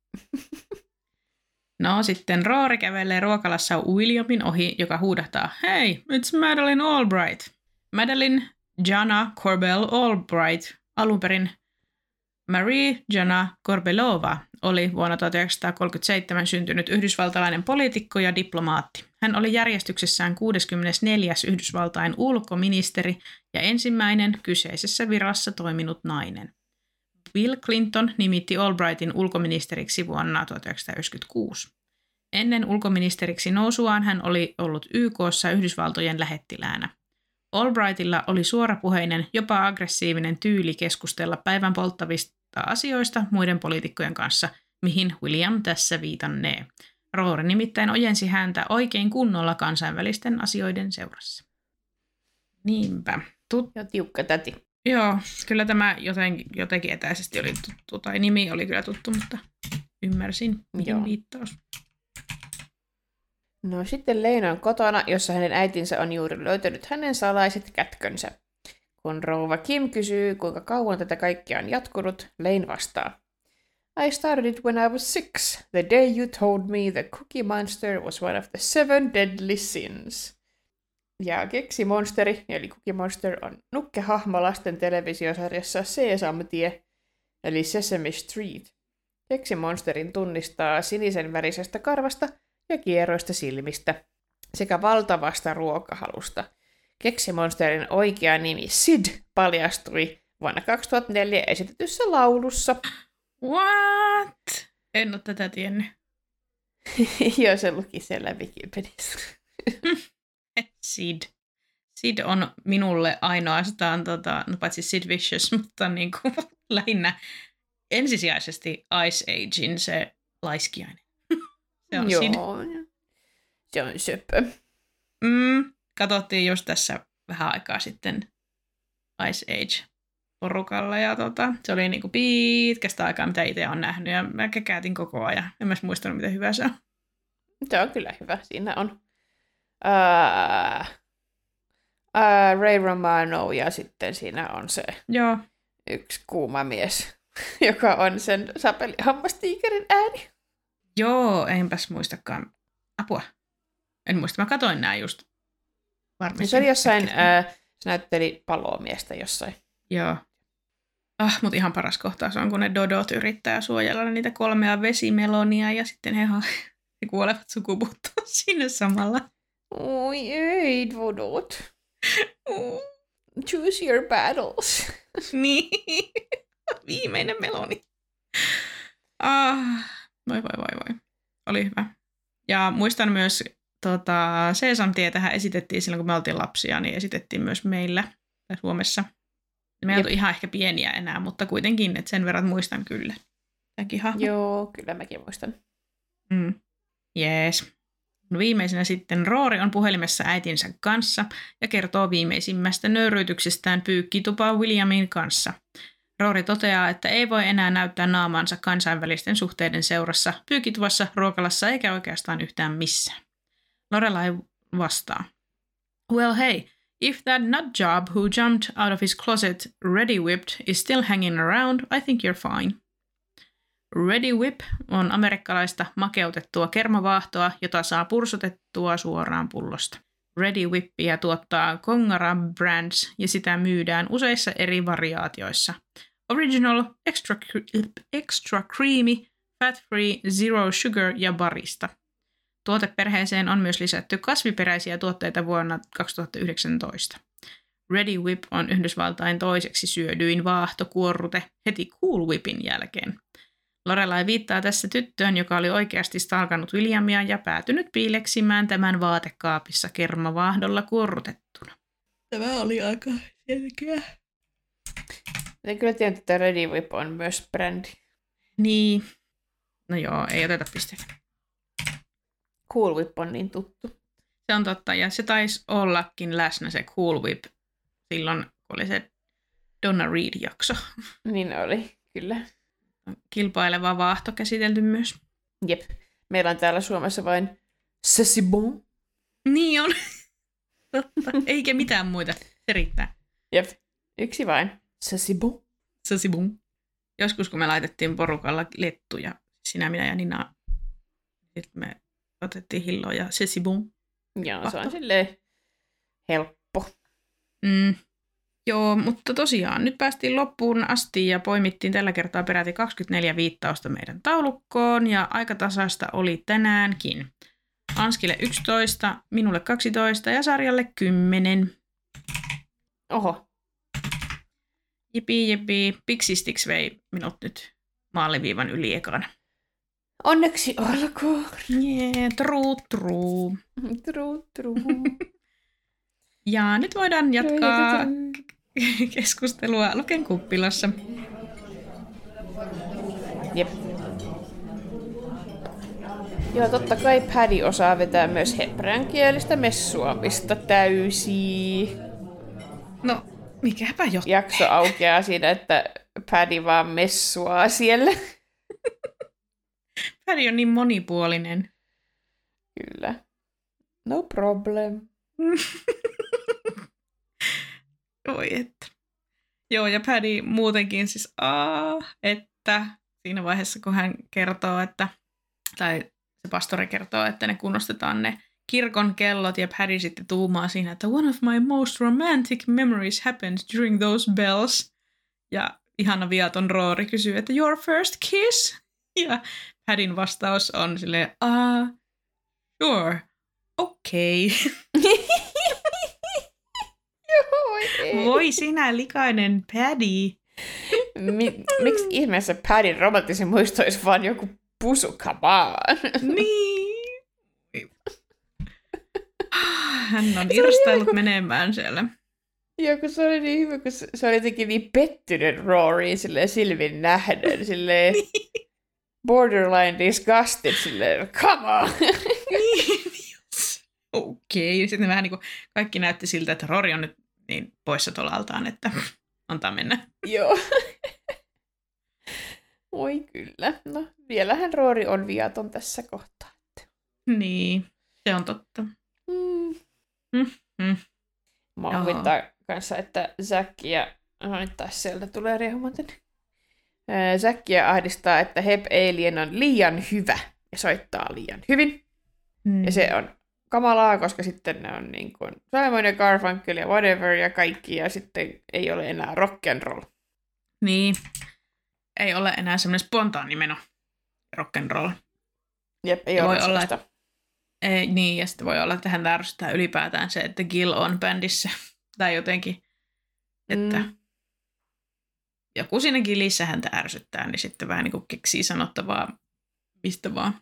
No sitten Rory kävelee ruokalassa Williamin ohi, joka huudahtaa, Hey, it's Madeleine Albright. Madeleine Jana Corbell Albright, alun perin Marie Jana Korbelova, oli vuonna tuhatyhdeksänsataakolmekymmentäseitsemän syntynyt yhdysvaltalainen poliitikko ja diplomaatti. Hän oli järjestyksessään kuudeskymmenesneljäs Yhdysvaltain ulkoministeri ja ensimmäinen kyseisessä virassa toiminut nainen. Bill Clinton nimitti Albrightin ulkoministeriksi vuonna tuhatyhdeksänsataayhdeksänkymmentäkuusi. Ennen ulkoministeriksi nousuaan hän oli ollut Y K:ssa Yhdysvaltojen lähettiläänä. Albrightilla oli suorapuheinen, jopa aggressiivinen tyyli keskustella päivän polttavista asioista muiden poliitikkojen kanssa, mihin William tässä viitannee. Rory nimittäin ojensi häntä oikein kunnolla kansainvälisten asioiden seurassa. Niinpä. Tut- Ja tiukka täti. Joo, kyllä tämä jotenkin, jotenkin etäisesti oli tuttu, tai nimi oli kyllä tuttu, mutta ymmärsin, mihin Joo. viittaus. No sitten Leina on kotona, jossa hänen äitinsä on juuri löytänyt hänen salaiset kätkönsä. Kun rouva Kim kysyy, kuinka kauan tätä kaikkea on jatkunut, Lane vastaa. I started it when I was six, the day you told me the Cookie Monster was one of the seven deadly sins. Ja Keksimonsteri, eli Cookie Monster, on nukkehahmo lasten televisiosarjassa Sesamtie, eli Sesame Street. Keksimonsterin tunnistaa sinisen värisestä karvasta ja kierroista silmistä sekä valtavasta ruokahalusta. Keksimonsterin oikea nimi Sid paljastui vuonna kaksituhattaneljä esitetyssä laulussa. What? En ole tätä tiennyt. Joo, se luki siellä Wikipediassa. Sid. Sid on minulle ainoastaan, tota, no paitsi Sid Vicious, mutta niin kuin, lähinnä ensisijaisesti Ice Agein se laiskiainen. Se on Joo, Sid. se on söpö. Mm, katsottiin just tässä vähän aikaa sitten Ice Age porukalla ja tota, se oli niinku pitkästä aikaa, mitä itse olen nähnyt ja mä käkätin koko ajan. En mä muistanut, miten hyvä se on. Se on kyllä hyvä. Siinä on uh, uh, Ray Romano ja sitten siinä on se Joo. yksi kuuma mies, joka on sen sapelihammastiikerin ääni. Joo, enpäs muistakaan. Apua. En muista, mä katoin nää just. Varmasti. Se oli jossain, uh, se näytteli palomiestä jossain. Joo. Ah, mutta ihan paras kohtaus on, kun ne dodot yrittää suojella niitä kolmea vesimelonia ja sitten he, ha- he kuolevat sukupuuttoon sinne samalla. Oi ei, Dodot. Choose your battles. Niin. Viimeinen meloni. Ah, voi voi voi voi. Oli hyvä. Ja muistan myös, tota, Sesamtietähän esitettiin silloin, kun me oltiin lapsia, niin esitettiin myös meillä tai Suomessa. Me ei oltu ihan ehkä pieniä enää, mutta kuitenkin, että sen verran muistan kyllä. Tämäkin hahmo. Joo, kyllä mäkin muistan. Mm. Jees. No viimeisenä sitten Rory on puhelimessa äitinsä kanssa ja kertoo viimeisimmästä nöyryytyksestään pyykkitupaa Williamin kanssa. Rory toteaa, että ei voi enää näyttää naamansa kansainvälisten suhteiden seurassa, pyykkituvassa, ruokalassa eikä oikeastaan yhtään missään. Lorelai vastaa. Well hey, if that nut job who jumped out of his closet ready whipped is still hanging around, I think you're fine. Ready Whip on amerikkalaista makeutettua kermavaahtoa, jota saa pursutettua suoraan pullosta. Ready Whippia tuottaa Kongara Brands ja sitä myydään useissa eri variaatioissa. Original, extra, extra creamy, fat free, zero sugar ja barista. Tuoteperheeseen on myös lisätty kasviperäisiä tuotteita vuonna kaksituhattayhdeksäntoista. Ready Whip on Yhdysvaltain toiseksi syödyin vaahtokuorrute heti Cool Whipin jälkeen. Lorelai viittaa tässä tyttöön, joka oli oikeasti stalkannut Williamia ja päätynyt piileksimään tämän vaatekaapissa kermavaahdolla kuorrutettuna. Tämä oli aika selkeä. En kyllä tiedä, että Ready Whip on myös brändi. Niin. No joo, ei oteta pisteitä. Cool Whip on niin tuttu. Se on totta, ja se taisi ollakin läsnä se Cool Whip silloin, kun oli se Donna Reed-jakso. Niin oli, kyllä. Kilpaileva vaahto käsitelty myös. Jep. Meillä on täällä Suomessa vain C'est bon. Niin on. Totta. Eikä mitään muita. Se riittää. Jep. Yksi vain. C'est bon. C'est bon. Joskus, kun me laitettiin porukalla lettuja, sinä, minä ja Nina, sitten me otettiin hilloa ja c'est bon. Joo, se on silleen helppo. Mm. Joo, mutta tosiaan nyt päästiin loppuun asti ja poimittiin tällä kertaa peräti kaksikymmentäneljä viittausta meidän taulukkoon ja aikatasasta oli tänäänkin. Anskille yksitoista, minulle kaksitoista ja Sarjalle kymmenen. Oho. Jipi, jipi. Pixistix vei minut nyt maaliviivan yli ekana. Onneksi olkoon. Jee, yeah, true, true. True, true. Ja nyt voidaan jatkaa keskustelua Luken kuppilassa. Jep. Joo, totta kai Paddy osaa vetää myös hebreankielistä messuamista täysiä. No, mikäpä jo. Jakso aukeaa siinä, että Paddy vaan messuaa siellä. Paddy on niin monipuolinen. Kyllä. No problem. Oi että. Joo, ja Paddy muutenkin siis, aah, että siinä vaiheessa, kun hän kertoo, että, tai se pastori kertoo, että ne kunnostetaan ne kirkon kellot, ja Paddy sitten tuumaa siinä, että one of my most romantic memories happened during those bells. Ja ihana viaton Rory kysyy, että your first kiss? Ja Paddyn vastaus on silleen, ah, sure, okei. Okay. Voi sinä likainen Paddy. Mi- miksi ihmeessä Paddyn romanttisin muisto olisi vaan joku pusukamaan? Niin. Hän on irstailut joku menemään siellä. Joo, kun se oli niin hyvä, kun se, se oli jotenkin niin pettynyt Roryin silleen silmin nähden, silleen borderline disgusted, silleen come on. Okei, okay. Sitten vähän niin kuin kaikki näytti siltä, että Rory on nyt niin poissa tolaltaan, että antaa mennä. Joo. Oi kyllä. No, vielähän Rory on viaton tässä kohtaa. Niin, se on totta. Mm. Mm-hmm. Mä huvittaa kanssa, että Zack ja... No nyt taas sieltä tulee riehumaten. Zackia ahdistaa, että Heb Alien on liian hyvä ja soittaa liian hyvin. Mm. Ja se on kamalaa, koska sitten ne on niin kuin Simon ja Garfunkel ja whatever ja kaikki, ja sitten ei ole enää rock and roll. Niin. Ei ole enää semmoinen spontaani meno rock and roll. Jep, ei ole olla, että... Ei, niin, ja sitten voi olla, että hän ärsyttää ylipäätään se, että Gil on bändissä. Tai jotenkin, että mm. joku siinä Gilissä häntä ärsyttää, niin sitten vähän niin kuin keksii sanottavaa mistä vaan.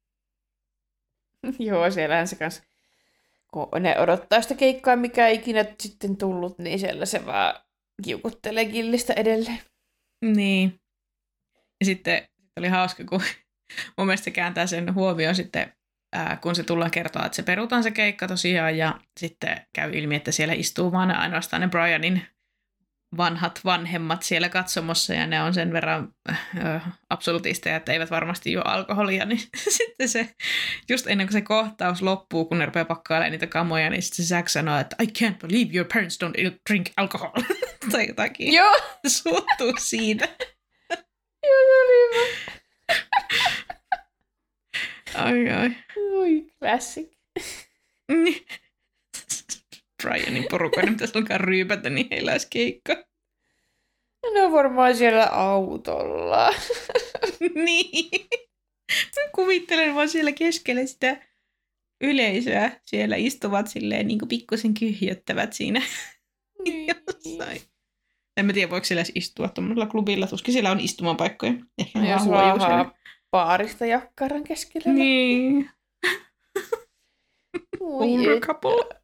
Joo, siellähän se kanssa, kun ne odottaa sitä keikkaa, mikä ei ikinä sitten tullut, niin siellä se vaan kiukuttelee Gillistä edelleen. Niin. Ja sitten oli hauska, kun mun mielestä se kääntää sen huomioon sitten, ää, kun se tullaan kertoa, että se perutaan se keikka tosiaan, ja sitten käy ilmi, että siellä istuu vaan ainoastaan ne Brianin vanhat vanhemmat siellä katsomossa, ja ne on sen verran äh, absolutisteja, että eivät varmasti juo alkoholia, niin sitten se, just ennen kuin se kohtaus loppuu, kun ne rupeaa pakkailemaan niitä kamoja, niin sitten se Zack sanoo, että I can't believe your parents don't drink alcohol, tai jotakin. Joo. Suuttuu siitä. Joo, se oli hyvä. Ai ai. Oi, classic. Brianin porukan pitäisi alkaa ryypätä, niin heillä olisi keikka. Ne on varmaan siellä autolla. Niin. Mä kuvittelen vaan siellä keskellä sitä yleisöä. Siellä istuvat silleen niin kuin pikkusen kyhjöttävät siinä. Niin. Jossain. En mä tiedä, voiko siellä istua tuollaisella klubilla. Tuskin siellä on istumapaikkoja. Ehkä jos raahaa baarista jakkaran keskellä. Niin. Older couple.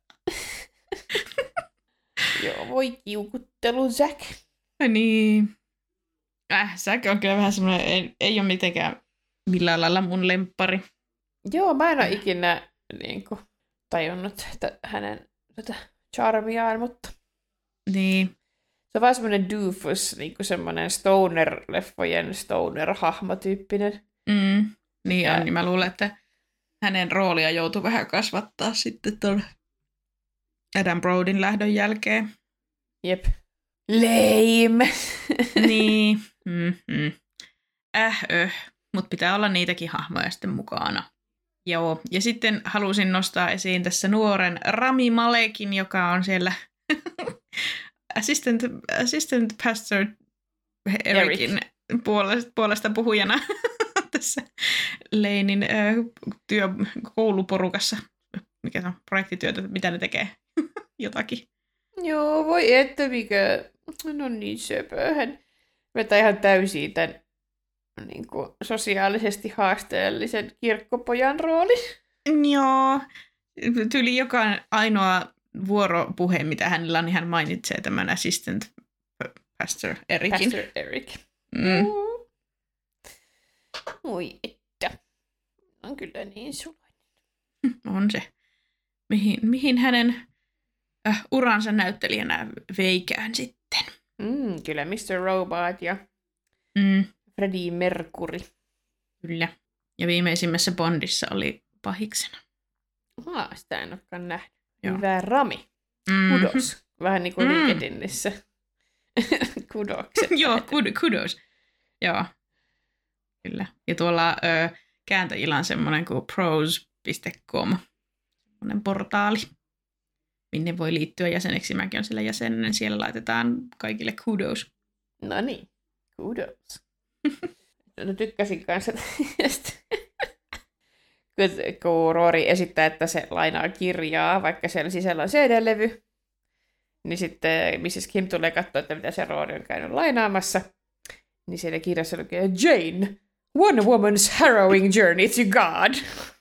Joo, voi kiukuttelu, Zack. Niin. Äh, Zack on kyllä vähän semmoinen, ei, ei ole mitenkään millään lailla mun lemppari. Joo, mä en ole ikinä niin kuin, tajunnut että hänen tätä charmiaan, mutta Niin. se on vaan semmoinen doofus, niin kuin semmoinen stoner-leffojen stoner-hahmotyyppinen. Mm, niin Ja- on, niin mä luulen, että hänen roolia joutui vähän kasvattaa sitten tuon Adam Brodyn lähdön jälkeen. Jep. Lame! Niin. Mm-hmm. Äh, öh. Mutta pitää olla niitäkin hahmoja sitten mukana. Joo. Ja sitten halusin nostaa esiin tässä nuoren Rami Malekin, joka on siellä assistant, assistant pastor Ericin puolesta, puolesta puhujana tässä Leinin äh, työ, kouluporukassa. Mikä se on? Projektityötä, mitä ne tekee? Jotakin. Joo, voi että mikä... No niin söpö. Hän vetää ihan täysin tämän niin kuin, sosiaalisesti haasteellisen kirkkopojan roolin. Joo. Tyyli joka ainoa vuoropuhe, mitä hänellä on, niin hän mainitsee tämän assistant pastor Ericin. Pastor Eric. Mm. Oi että. On kyllä niin suloinen. On se. Mihin, mihin hänen äh, uransa näyttelijänä veikään sitten. Mm, kyllä mister Robot ja Mm, Freddie Mercury. kyllä. Ja viimeisimmässä Bondissa oli pahiksena. Aa, sitä en olekaan nähnyt. Joo. Hyvä Rami. Mm-hmm. Kudos. Vähän niin kuin Mm. LinkedInissä. Kudokset. Joo, kud- kudos. Joo, kyllä. Ja tuolla ö, kääntäjillä on semmoinen kuin prose piste com, semmoinen portaali, minne voi liittyä jäseneksi. Mäkin olen siellä jäsenen, siellä laitetaan kaikille kudos. No niin, kudos. No, tykkäsin kanssa tästä. Kun, kun Rory esittää, että se lainaa kirjaa, vaikka siellä sisällä on C D-levy, niin sitten missis Kim tulee katsoa, että mitä se Rory on käynyt lainaamassa. Niin siellä kirjassa lukee Jane, one woman's harrowing journey to God.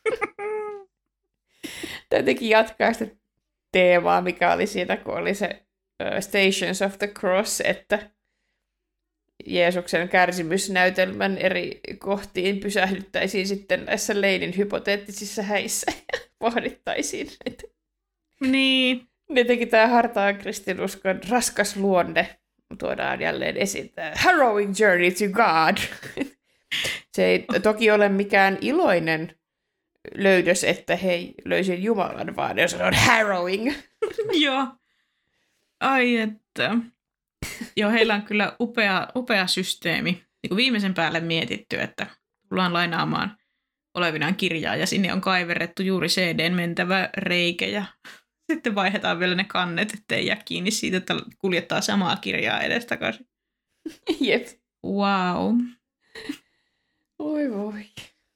Tämä teki jatkaa sitä teemaa, mikä oli siitä, kun oli se uh, Stations of the Cross, että Jeesuksen kärsimysnäytelmän eri kohtiin pysähdyttäisiin sitten näissä Leinin hypoteettisissa häissä ja pohdittaisiin. Että Niin. ne teki tämä hartaan kristinuskon raskas luonne tuodaan jälleen esiin. Tämä harrowing journey to God. Se ei toki ole mikään iloinen löydös, että hei, löysin Jumalan, vaan jos on harrowing. Joo. Ai että. Joo, heillä on kyllä upea, upea systeemi. Niin kuin viimeisen päälle mietitty, että tullaan lainaamaan olevinaan kirjaa ja sinne on kaiverrettu juuri C D:n mentävä reikä ja sitten vaihdetaan vielä ne kannet, ettei jää kiinni siitä, että kuljettaa samaa kirjaa edestakaisin. Jep. Wow. Oi voi.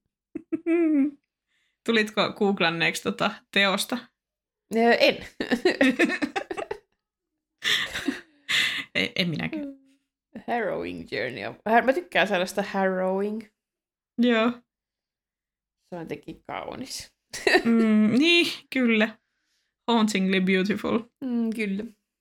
Tulitko googlanneeksi tota teosta? Öö, en. en, en minäkään. Harrowing journey. Har- Mä tykkään sellaista harrowing. Joo. Se on jotenkin kaunis. Mm, niin, kyllä. Hauntingly beautiful. Mm, kyllä.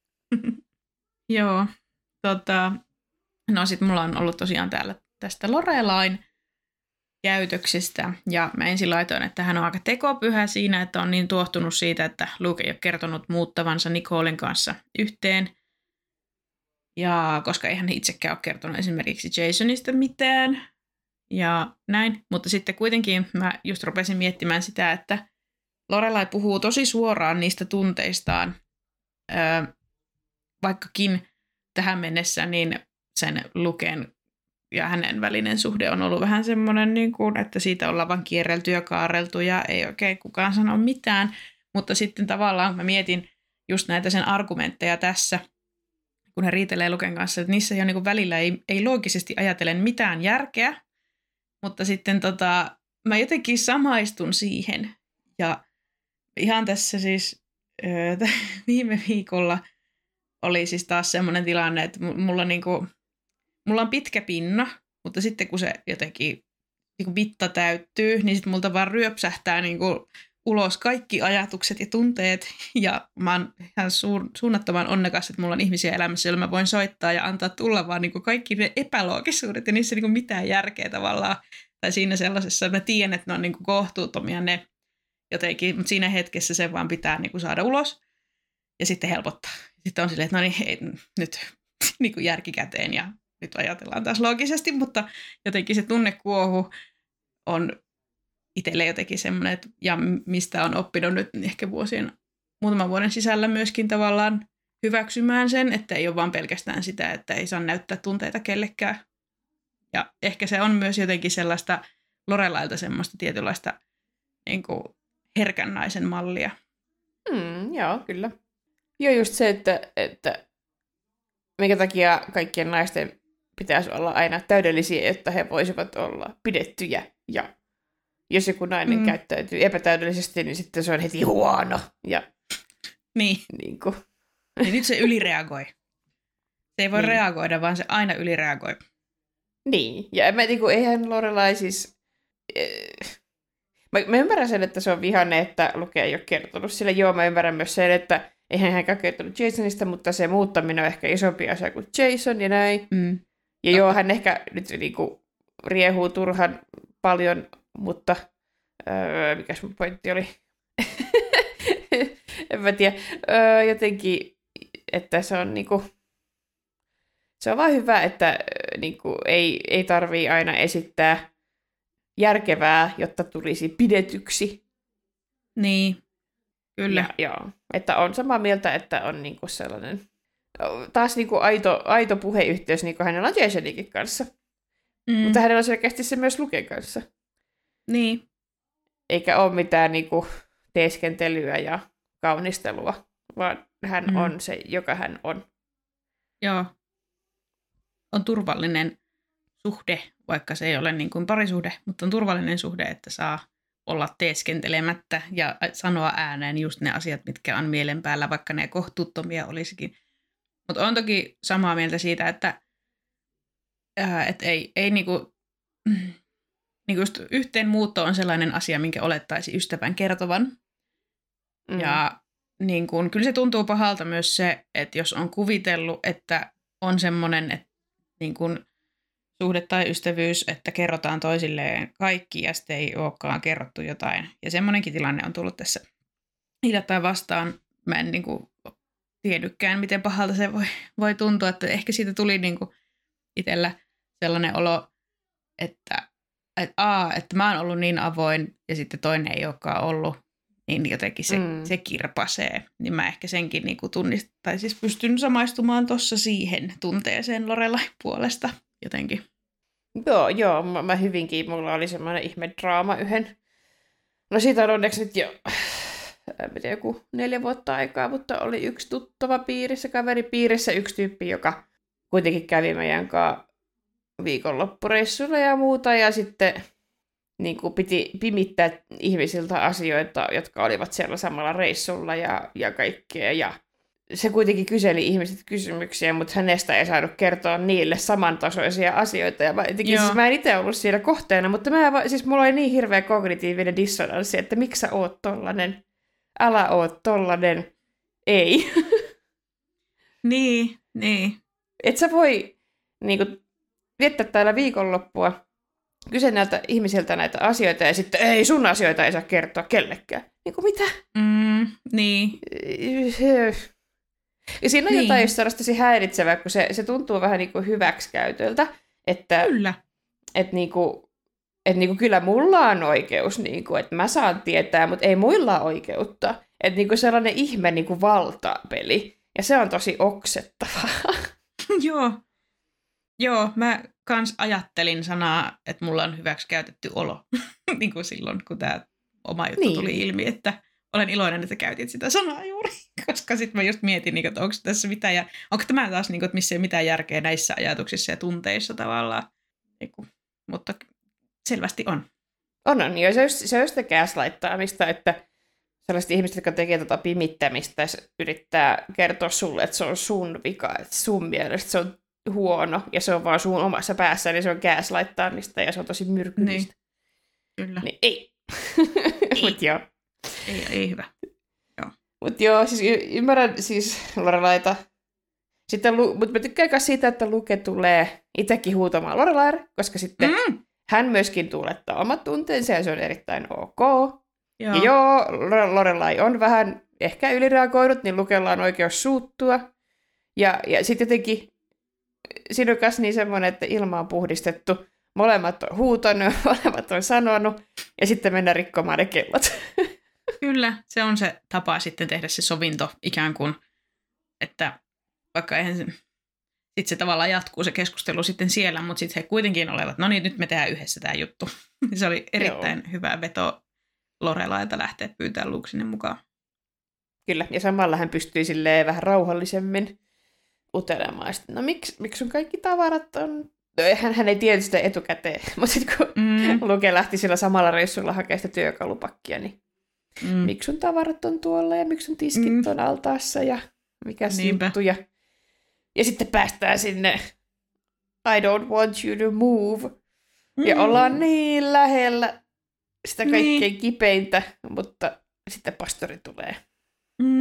Joo. Tota, no sit mulla on ollut tosiaan täällä tästä Lorelain käytöksestä. Ja mä ensin laitoin, että hän on aika tekopyhä siinä, että on niin tuohtunut siitä, että Luke ei ole kertonut muuttavansa Nicolen kanssa yhteen. Ja koska eihän itsekään ole kertonut esimerkiksi Jasonista mitään. Ja näin. Mutta sitten kuitenkin mä just rupesin miettimään sitä, että Lorelai puhuu tosi suoraan niistä tunteistaan, öö, vaikkakin tähän mennessä niin sen Luken ja hänen välinen suhde on ollut vähän semmoinen, niin kuin, että siitä ollaan vaan kierrelty ja kaareltu ja ei oikein kukaan sano mitään. Mutta sitten tavallaan mä mietin just näitä sen argumentteja tässä, kun he riitelee Luken kanssa, että niissä ei ole niin kuin välillä ei, ei loogisesti ajatellen mitään järkeä, mutta sitten tota, mä jotenkin samaistun siihen. Ja ihan tässä siis öö, viime viikolla oli siis taas semmoinen tilanne, että mulla, niinku, mulla on pitkä pinna, mutta sitten kun se jotenkin niinku vitta täyttyy, niin sitten multa vaan ryöpsähtää niinku ulos kaikki ajatukset ja tunteet. Ja mä oon ihan suur, suunnattoman onnekas, että mulla on ihmisiä elämässä, joilla mä voin soittaa ja antaa tulla vaan niinku kaikki ne epäloogisuudet ja niissä niinku mitään järkeä tavallaan Tai siinä sellaisessa, mä tiedän, että ne on niin kuin kohtuuttomia ne jotenkin, mutta siinä hetkessä se vaan pitää niin kuin saada ulos ja sitten helpottaa. Sitten on silleen, että no niin, hei, nyt niin kuin järki käteen ja nyt ajatellaan taas loogisesti, mutta jotenkin se tunnekuohu on itselle jotenkin semmoinen, että, ja mistä on oppinut nyt ehkä vuosien, muutaman vuoden sisällä myöskin tavallaan hyväksymään sen, että ei ole vaan pelkästään sitä, että ei saa näyttää tunteita kellekään. Ja ehkä se on myös jotenkin sellaista Lorelailta semmoista tietynlaista niin kuin herkän naisen mallia. Mm, joo, kyllä. Joo, just se, että, että minkä takia kaikkien naisten pitäisi olla aina täydellisiä, että he voisivat olla pidettyjä. Ja jos joku nainen mm. käyttäytyy epätäydellisesti, niin sitten se on heti huono. Ja, niin. Niin, kuin. Ja nyt se ylireagoi. Se ei voi niin. reagoida, vaan se aina ylireagoi. Niin, ja mä, niin kuin, eihän Lorelai siis... Äh, mä, mä ymmärrän sen, että se on vihanne, että Luke ei ole kertonut sille. Joo, mä ymmärrän myös sen, että eihän hän kertonut Jasonista, mutta se muuttaminen on ehkä isompi asia kuin Jason ja näin. Mm. Ja Totta. Joo, hän ehkä nyt niin kuin, riehuu turhan paljon, mutta öö, mikäs mun pointti oli? En mä tiedä. Öö, jotenkin, että se on niinku... Se on vaan hyvä, että niinku, ei, ei tarvii aina esittää järkevää, jotta tulisi pidetyksi. Niin, kyllä. Ja, joo, että on samaa mieltä, että on niinku sellainen... Taas niinku aito, aito puheyhteys, niin kuin hänellä on Jasonikin kanssa. Mm. Mutta hänellä on selkeästi se myös Luken kanssa. Niin. Eikä ole mitään niinku teeskentelyä ja kaunistelua, vaan hän mm. on se, joka hän on. Joo. On turvallinen suhde, vaikka se ei ole niin kuin parisuhde, mutta on turvallinen suhde, että saa olla teeskentelemättä ja sanoa ääneen just ne asiat, mitkä on mielen päällä, vaikka ne kohtuuttomia olisikin. Mutta on toki samaa mieltä siitä, että ää, et ei, ei niinku, niinku just yhteenmuutto on sellainen asia, minkä olettaisi ystävän kertovan. Mm. Ja niin kun, kyllä se tuntuu pahalta myös se, että jos on kuvitellut, että on semmoinen että, niin kun, suhde tai ystävyys, että kerrotaan toisilleen kaikki ja sitten ei olekaan kerrottu jotain. Ja semmoinenkin tilanne on tullut tässä hiljattain vastaan. Mä en niin kun, tiedykään, miten pahalta se voi, voi tuntua, että ehkä siitä tuli niin kuin itsellä sellainen olo, että, että, aa, että mä oon ollut niin avoin ja sitten toinen ei olekaan ollut, niin jotenkin se, mm. se kirpasee. Niin mä ehkä senkin niin kuin tunnistin, tai siis pystyn samaistumaan tuossa siihen tunteeseen Lorelain puolesta jotenkin. Joo, joo, mä, mä hyvinkin, mulla oli semmoinen ihme draama yhden. No siitä on onneksi nyt jo... en tiedä, joku neljä vuotta aikaa, mutta oli yksi tuttava piirissä, kaveripiirissä, yksi tyyppi, joka kuitenkin kävi meidän kanssa viikonloppureissulla ja muuta, ja sitten niin kuin piti pimittää ihmisiltä asioita, jotka olivat siellä samalla reissulla ja, ja kaikkea, ja se kuitenkin kyseli ihmiset kysymyksiä, mutta hänestä ei saanut kertoa niille samantasoisia asioita, ja mä, siis mä en itse ollut siinä kohteena, mutta mä, siis mulla oli niin hirveä kognitiivinen dissonanssi, että miksi sä oot tollanen? Älä oo tollanen. Ei. Niin, niin. Et sä voi niinku, viettää täällä viikonloppua, kyse näiltä ihmisiltä näitä asioita, ja sitten ei, sun asioita ei saa kertoa kellekään. Niinku mitä? Mm, niin. Ja siinä on niin. jotain just tosi häiritsevää, kun se, se tuntuu vähän niinku hyväksikäytöltä. Että, Kyllä. Että niinku, että niinku, kyllä mulla on oikeus, niinku, että mä saan tietää, mutta ei muilla oikeutta. Että niinku sellainen ihme niinku valtapeli. Ja se on tosi oksettavaa. Joo. Joo, mä kans ajattelin sanaa, että mulla on hyväksi käytetty olo. niin kuin silloin, kun tämä oma juttu niin. tuli ilmi, että olen iloinen, että käytit sitä sanaa juuri. Koska sitten mä just mietin, että onko tässä mitään, ja onko tämä taas, että missä ei ole mitään järkeä näissä ajatuksissa ja tunteissa tavallaan. Mutta selvästi on. On, on. Joo, se on just, se on just sitä gaslightaamista, että sellaiset ihmiset, jotka tekee tota pimittämistä ja yrittää kertoa sulle, että se on sun vika, että sun mielestä se on huono ja se on vaan sun omassa päässä, niin se on gaslightaamista ja se on tosi myrkyllistä. Niin. Kyllä. Niin ei. ei. Mut joo. Ei, ei hyvä. Joo. Mut joo, siis y- ymmärrän siis Lorelaita. Sitten, mutta mä tykkään myös siitä, että Luke tulee itsekin huutamaan Lorelaire, koska sitten mm. hän myöskin tuulettaa omat tunteensa ja se on erittäin ok. Joo. Ja joo, Lorelai on vähän ehkä ylireagoinut, niin Lukella on oikeus suuttua. Ja, ja sitten jotenkin siinä on myös niin semmoinen, että ilma on puhdistettu. Molemmat on huutanut, molemmat on sanonut, ja sitten mennään rikkomaan ne kellot. Kyllä, se on se tapa sitten tehdä se sovinto ikään kuin, että vaikka eihän se, sitten se tavallaan jatkuu se keskustelu sitten siellä, mutta sitten he kuitenkin olevat, no niin, nyt me tehdään yhdessä tämä juttu. Se oli erittäin Joo. hyvä veto Lorelailta lähteä pyytämään Luke sinne mukaan. Kyllä, ja samalla hän pystyi silleen vähän rauhallisemmin utelemaan. Sitten, no miksi, miksi sun kaikki tavarat on... No, hän, hän ei tiedä sitä etukäteen, mutta sitten kun mm. Luke lähti sillä samalla reissulla hakemaan sitä työkalupakkia, niin mm. miksi sun tavarat on tuolla ja miksi sun tiskit mm. on altaassa ja mikä juttu. Ja, ja sitten päästään sinne I don't want you to move. Mm. Ja ollaan niin lähellä sitä kaikkein niin. kipeintä, mutta sitten pastori tulee. Mm.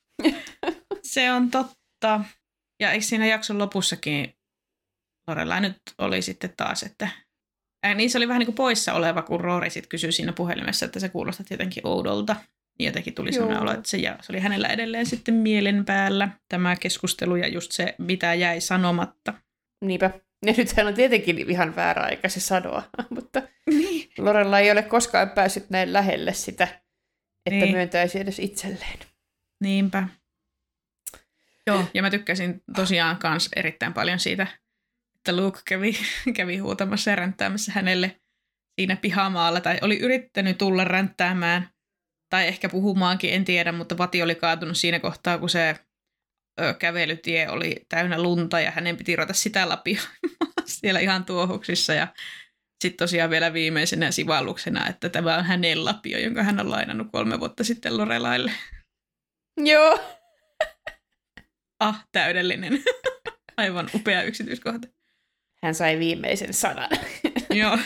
Se on totta. Ja eikö siinä jakson lopussakin Lorelai nyt oli sitten taas, että ää, niin se oli vähän niin kuin poissa oleva, kun Rory sitten kysyi siinä puhelimessa, että se kuulostaa jotenkin oudolta. Niin jotenkin tuli sellainen olo, että se, ja, se oli hänellä edelleen sitten mielen päällä tämä keskustelu ja just se, mitä jäi sanomatta. Niinpä. Ja nythän on tietenkin ihan väärä aika se sanoa, mutta niin. Lorelai ei ole koskaan päässyt näin lähelle sitä, että niin. myöntäisi edes itselleen. Niinpä. Joo, ja mä tykkäsin tosiaan kans erittäin paljon siitä, että Luke kävi, kävi huutamassa ja ränttäämässä hänelle siinä pihamaalla, tai oli yrittänyt tulla ränttäämään, tai ehkä puhumaankin, en tiedä, mutta vati oli kaatunut siinä kohtaa, kun se ö, kävelytie oli täynnä lunta, ja hänen piti ruveta sitä lapioimaan siellä ihan tuohuksissa, ja sitten tosiaan vielä viimeisenä sivalluksena, että tämä on hänen lapio, jonka hän on lainannut kolme vuotta sitten Lorelaille. Joo. Ah, täydellinen. Aivan upea yksityiskohta. Hän sai viimeisen sanan. Joo.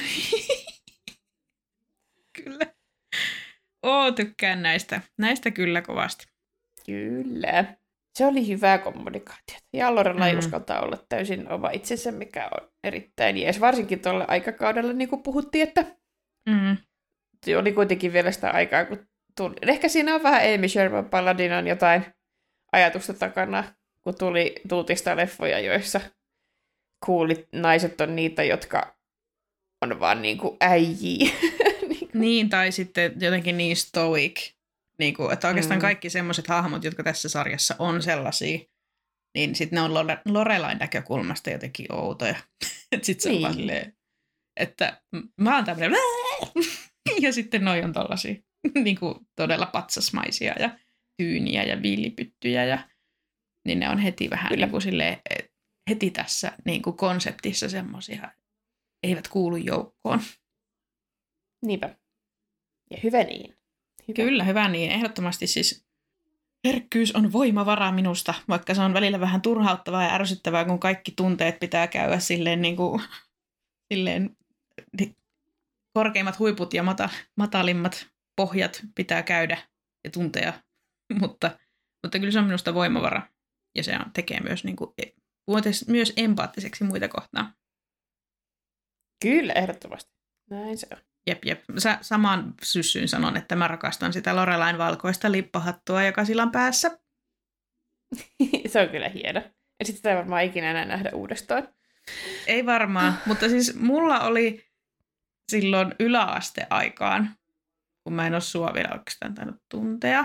Kyllä. Oo, tykkään näistä. Näistä kyllä kovasti. Kyllä. Se oli hyvää kommunikaatiota. Ja Lorelai mm. uskaltaa olla täysin oma itsensä, mikä on erittäin jees. Varsinkin tuolla aikakaudella, niin kuin puhuttiin, että mm. oli kuitenkin vielä sitä aikaa, kun tuli. Ehkä siinä on vähän Amy Sherman Palladinon jotain ajatusta takana, kun tuli tuutista leffoja, joissa kuulit naiset on niitä, jotka on vaan niin kuin äijiä. Niin, tai sitten jotenkin niin stoic. Niin kuin, että oikeastaan mm. kaikki semmoiset hahmot, jotka tässä sarjassa on sellaisia, niin sitten ne on Lore- Lorelain näkökulmasta jotenkin outoja. Että sitten se on niin. vaan silleen, että mä oon tämmöinen ja sitten noi on tollaisia niin kuin todella patsasmaisia ja tyyniä ja viilipyttyjä ja niin ne on heti vähän niin kuin silleen, heti tässä niin kuin konseptissa semmoisia, eivät kuulu joukkoon. Niinpä. Ja hyvä niin. Hyvä. Kyllä, hyvä niin. Ehdottomasti siis herkkyys on voimavara minusta, vaikka se on välillä vähän turhauttavaa ja ärsyttävää, kun kaikki tunteet pitää käydä silleen, niin kuin, silleen korkeimmat huiput ja mata, matalimmat pohjat pitää käydä ja tuntea, mutta, mutta kyllä se on minusta voimavara ja se tekee myös, niin kuin, myös empaattiseksi muita kohtaan. Kyllä, ehdottomasti. Näin se on. Jep, jep. Sä saman syssyyn sanon, että mä rakastan sitä Lorelain valkoista lippahattua, joka sillä on päässä. Se on kyllä hieno. Ja sitten sitä ei varmaan ikinä enää nähdä uudestaan. Ei varmaan, mutta siis mulla oli silloin yläasteaikaan, kun mä en ole sua vielä oikeastaan tainnut tuntea.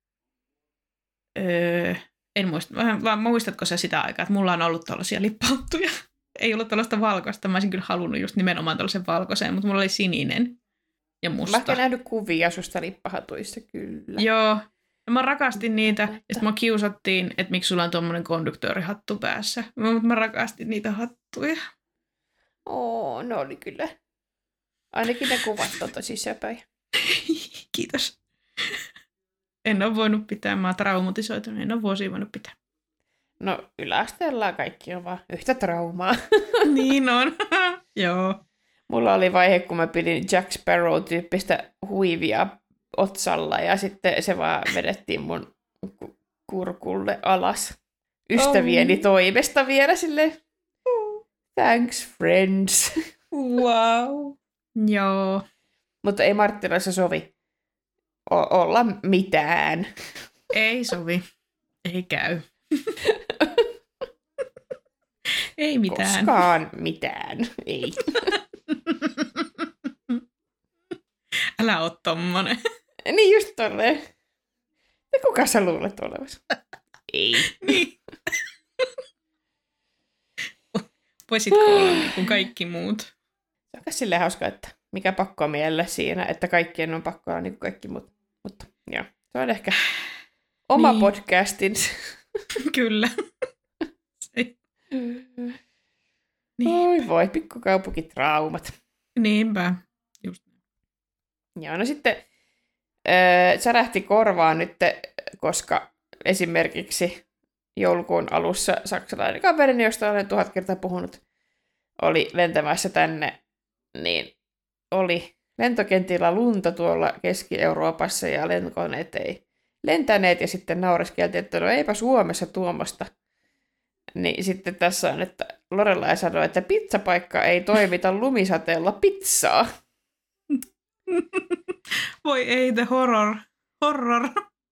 Öö, en muista, vaan muistatko sä sitä aikaa, että mulla on ollut tällaisia lippahattuja? Ei ollut tällaista valkoista. Mä olisin kyllä halunnut just nimenomaan tällaisen valkoiseen, mutta mulla oli sininen ja musta. Mä oon nähnyt kuvia susta lippahatuissa, kyllä. Joo. Mä rakastin niitä, ja sitten mä kiusattiin, että miksi sulla on tuommoinen konduktöörihattu päässä. Mutta mä rakastin niitä hattuja. Oo, ne oli kyllä. Ainakin ne kuvat on tosi söpöjä. Kiitos. En ole voinut pitää, mä oon traumatisoitunut, en ole vuosia voinut pitää. No yläasteella kaikki on vaan yhtä traumaa. Niin on, joo. Mulla oli vaihe, kun mä pidin Jack Sparrow-tyyppistä huivia otsalla ja sitten se vaan vedettiin mun kurkulle alas. Ystävieni oh. toimesta vielä silleen, thanks friends. Wow. Joo. Mutta ei Marttilassa sovi o- olla mitään. Ei sovi. Ei käy. Ei mitään. Koskaan mitään. Ei. Älä oo tommonen. Niin just tolleen. Ja kuka sä luulet olevasi? Ei. Niin. Voisitko olla niin kuin kaikki muut? Se on silleen hauska, että mikä pakko mielle siinä, että kaikkien on pakko olla niin kuin kaikki muut. Mutta joo, se on ehkä oma niin. podcastin. Kyllä. Oi voi, pikkukaupunkitraumat. Niinpä. Just. Joo, no sitten äh, särähti korvaan nyt, koska esimerkiksi joulukuun alussa saksalainen kaverini, josta olen tuhat kertaa puhunut, oli lentämässä tänne, niin oli lentokentillä lunta tuolla Keski-Euroopassa ja lentokoneet ei lentäneet ja sitten naureskeltiin, että no eipä Suomessa tuommoista. Niin sitten tässä on, että Lorelai sanoi, että pizzapaikka ei toimita lumisateella pizzaa. Voi ei, the horror. Horror.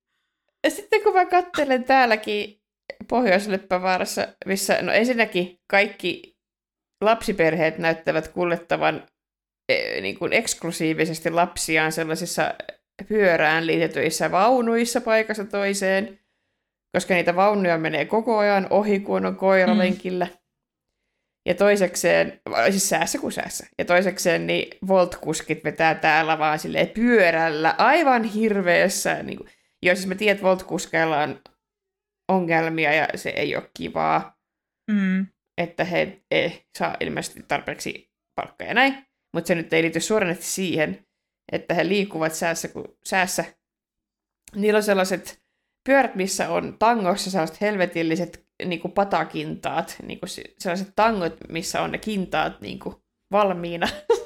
Ja sitten kun mä katselen täälläkin Pohjois-Leppävaarassa, missä no ensinnäkin kaikki lapsiperheet näyttävät kuljettavan e, niin kuin eksklusiivisesti lapsiaan sellaisissa pyörään liitetyissä vaunuissa paikasta toiseen, koska niitä vaunuja menee koko ajan ohi, kun on koiralenkillä. Mm. Ja toisekseen, siis säässä kuin säässä, ja toisekseen niin Volt-kuskit vetää täällä vaan silleen pyörällä aivan hirveässä. Niin kuin, joo, siis mä tiedän, että Volt-kuskeilla on ongelmia ja se ei ole kivaa, mm. että he ei saa ilmeisesti tarpeeksi palkkaa ja näin. Mutta se nyt ei liity suoranaisesti siihen, että he liikkuvat säässä kuin säässä. Niillä on sellaiset pyörät, missä on tangoissa sellaiset helvetilliset niin kuin patakintaat, niin kuin sellaiset tangot, missä on ne kintaat niin kuin valmiina.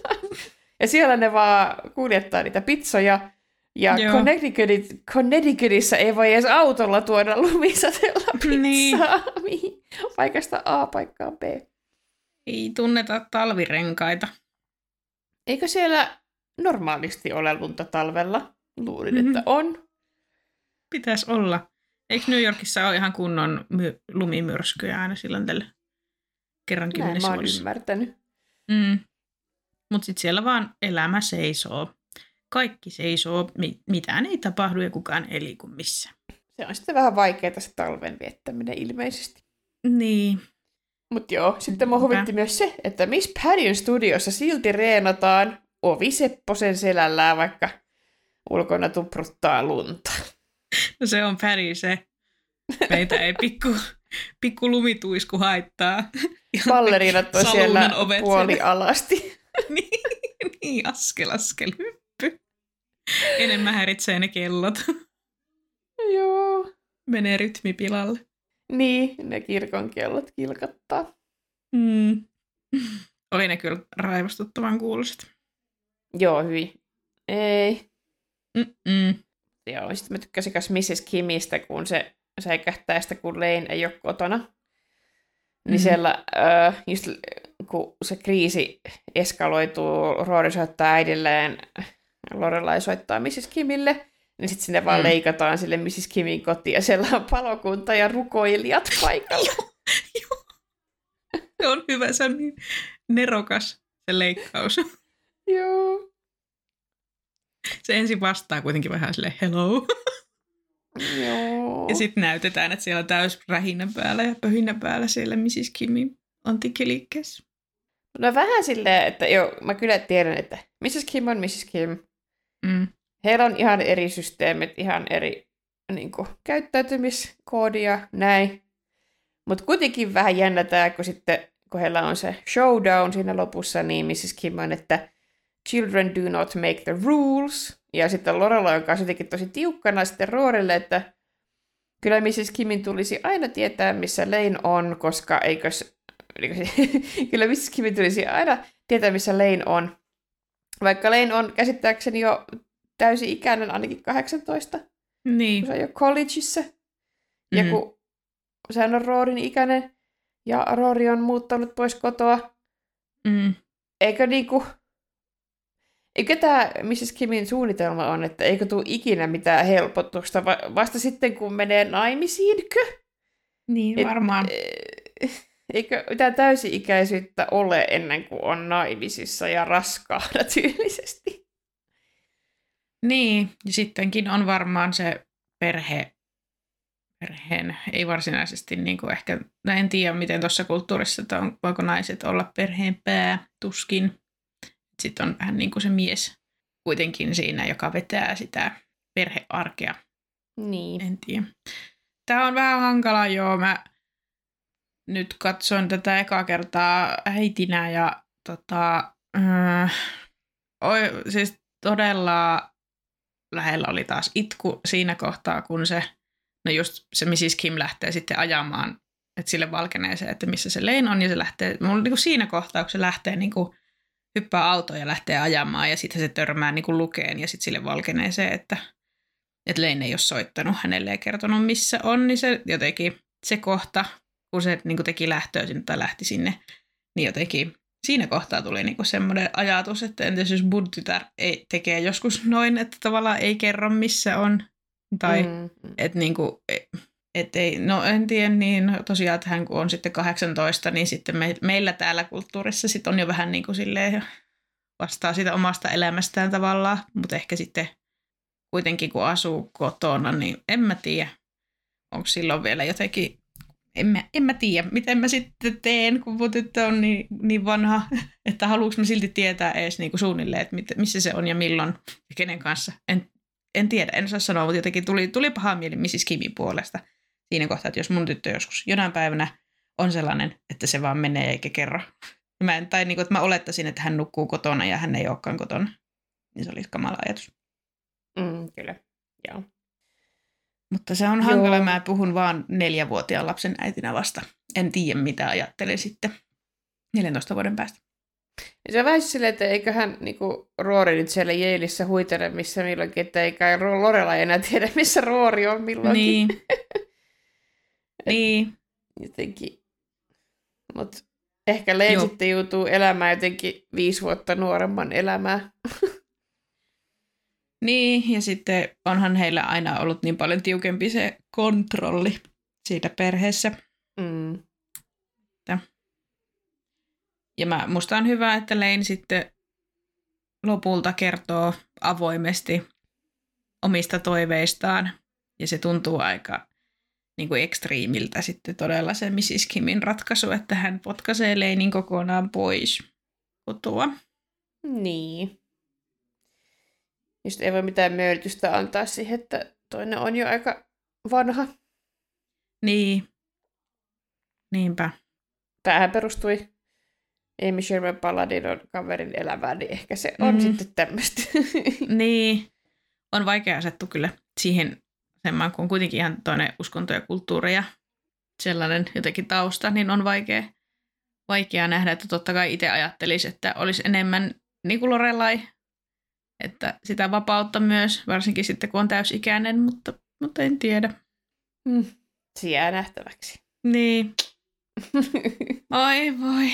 Ja siellä ne vaan kuljettaa niitä pizzoja. Ja Connecticut, Connecticutissa ei voi edes autolla tuoda lumisateella pizzaa niin. Mihin paikasta A paikkaan B. Ei tunneta talvirenkaita. Eikö siellä normaalisti ole lunta talvella? Luulin, mm-hmm. että on. Pitäisi olla. Eikö New Yorkissa ole ihan kunnon my- lumimyrskyjä aina silloin tällä kerran kymmenessä Näin mä vuodessa? oon ymmärtänyt. Mm. Mutta sitten siellä vaan elämä seisoo. Kaikki seisoo, mi- mitään ei tapahdu ja kukaan ei liiku missään. Se on sitten vähän vaikeaa se talven viettäminen ilmeisesti. Niin. Mutta joo, sitten mä huvitti myös se, että Miss Paddyn studiossa silti reenataan ovi Sepposen selällään, vaikka ulkona tupruttaa lunta. No se on Paddy se. Meitä ei pikku, pikku lumituisku haittaa. Ballerinat on siellä puoli siellä. Alasti. niin, niin, askel, askel, hyppy. Enemmän häiritsee ne kellot. Joo. Menee rytmipilalle. Niin, ne kirkon kellot kilkattaa. Mm. Oli ne kyllä raivostuttavan kuuloset. Joo, hyvin. Ei. Mm-mm. Joo, sitten mä tykkäsin myös missis Kimistä, kun se säikähtää sitä, kun Lane ei ole kotona. Niin mm-hmm. siellä, äh, just kun se kriisi eskaloituu, Rory soittaa äidilleen, Lorelai soittaa missis Kimille, niin sitten sinne vaan mm. leikataan sille missis Kimin kotiin, ja siellä on palokunta ja rukoilijat paikalla. Joo, se on hyvä, se on niin nerokas se leikkaus. Joo. Se ensin vastaa kuitenkin vähän silleen hello. Joo. Ja sitten näytetään, että siellä on täys rähinnä päällä ja pöhinnä päällä siellä missis Kimin antikkiliikkeessä. No vähän silleen, että joo, mä kyllä tiedän, että missis Kim on missis Kim. Mm. Heillä on ihan eri systeemit, ihan eri niin kuin, käyttäytymiskoodia, näin. Mutta kuitenkin vähän jännätään, kun sitten, kun heillä on se showdown siinä lopussa, niin missis Kim on, että children do not make the rules. Ja sitten Lorelai on kanssa jotenkin tosi tiukkana sitten Rorylle, että kyllä missis Kimin tulisi aina tietää, missä Lane on, koska eikös... kyllä missis Kimin tulisi aina tietää, missä Lane on. Vaikka Lane on käsittääkseni jo täysi-ikäinen, ainakin kahdeksantoista. Niin. Kun se on jo collegeissa. Mm. Ja kun sehän on Roryn ikäinen, ja Rory on muuttanut pois kotoa. Mm. Eikö niinku... Eikö tämä missis Kimin suunnitelma on, että eikö tule ikinä mitään helpotusta, va- vasta sitten kun menee naimisiinkö? Niin, Et, varmaan. e- eikö mitään täysi-ikäisyyttä ole ennen kuin on naimisissa ja raskaana tyylisesti? Niin, ja sittenkin on varmaan se perhe, perheen, ei varsinaisesti niin kuin ehkä, no en tiedä miten tuossa kulttuurissa, että on, voiko naiset olla perheen pää, tuskin. Sitten on vähän niin kuin se mies kuitenkin siinä, joka vetää sitä perhearkea. Niin. En tiedä. Tämä on vähän hankalaa, joo. Mä nyt katsoin tätä ekaa kertaa äitinä ja tota, äh, oi, siis todella lähellä oli taas itku siinä kohtaa, kun se, no just se missis Kim lähtee sitten ajamaan, että sille valkenee se, että missä se Lane on, ja se lähtee, mulla niin kuin siinä kohtaa, kun se lähtee niin kuin hyppää autoon ja lähtee ajamaan, ja sitten se törmää niin kuin lukeen, ja sitten sille valkenee se, että, että Lane ei ole soittanut hänelle ja kertonut, missä on, niin se jotenkin, se kohta, kun se niin kuin teki lähtöä sinne tai lähti sinne, niin jotenkin siinä kohtaa tuli niin kuin semmoinen ajatus, että entäs jos mun tytär ei, tekee joskus noin, että tavallaan ei kerro, missä on, tai mm. että niin kuin, et ei, no en tiedä, niin tosiaan, että hän kun on sitten kahdeksantoista, niin sitten me, meillä täällä kulttuurissa sit on jo vähän niin kuin silleen vastaa siitä omasta elämästään tavallaan, mutta ehkä sitten kuitenkin kun asuu kotona, niin en mä tiedä, onko silloin vielä jotenkin, en mä, en mä tiedä, miten mä sitten teen, kun mun tyttö on niin, niin vanha, että haluanko mä silti tietää edes niin kuin suunnilleen, että mit, missä se on ja milloin ja kenen kanssa. En, en tiedä, en osaa sanoa, mutta jotenkin tuli, tuli paha mieli missis Kimin puolesta siinä kohtaa, että jos mun tyttö joskus jonain päivänä on sellainen, että se vaan menee eikä kerro. Mä en, tai niin kuin, että mä olettaisin, että hän nukkuu kotona ja hän ei olekaan kotona. Niin se olisi kamala ajatus. Mm, kyllä, joo. Mutta se on joo. Hankala. Mä puhun vaan neljävuotiaan lapsen äitinä vasta. En tiedä, mitä ajattelen sitten neljäntoista vuoden päästä. Ja se on vähän silleen, että eiköhän niinku, Roori nyt siellä Jeelissä huitele missä milloinkin, että eikä Lorelai enää tiedä, missä Roori on milloinkin. Niin. niin. Jotenkin. Mut ehkä Leen sitten joutuu elämään jotenkin viisi vuotta nuoremman elämää. Niin, ja sitten onhan heillä aina ollut niin paljon tiukempi se kontrolli siitä perheessä. Mm. Ja mä, musta on hyvä, että Lane sitten lopulta kertoo avoimesti omista toiveistaan. Ja se tuntuu aika niin kuin ekstriimiltä sitten todella se missis Kimin ratkaisu, että hän potkaisee Lanein kokonaan pois kotoa. Niin. Just ei voi mitään myönnytystä antaa siihen, että toinen on jo aika vanha. Niin. Niinpä. Tämähän perustui Amy Sherman Palladin kaverin elämään, niin ehkä se on mm. sitten tämmöistä. Niin. On vaikea asettua kyllä siihen semmoinen, kun on kuitenkin ihan toinen uskonto ja kulttuuri ja sellainen jotenkin tausta, niin on vaikea, vaikea nähdä, että totta kai itse ajattelisi, että olisi enemmän niin kuin Lorelai, että sitä vapautta myös, varsinkin sitten kun on täysikäinen, mutta, mutta en tiedä. Mm. Se jää nähtäväksi. Niin. Ai voi.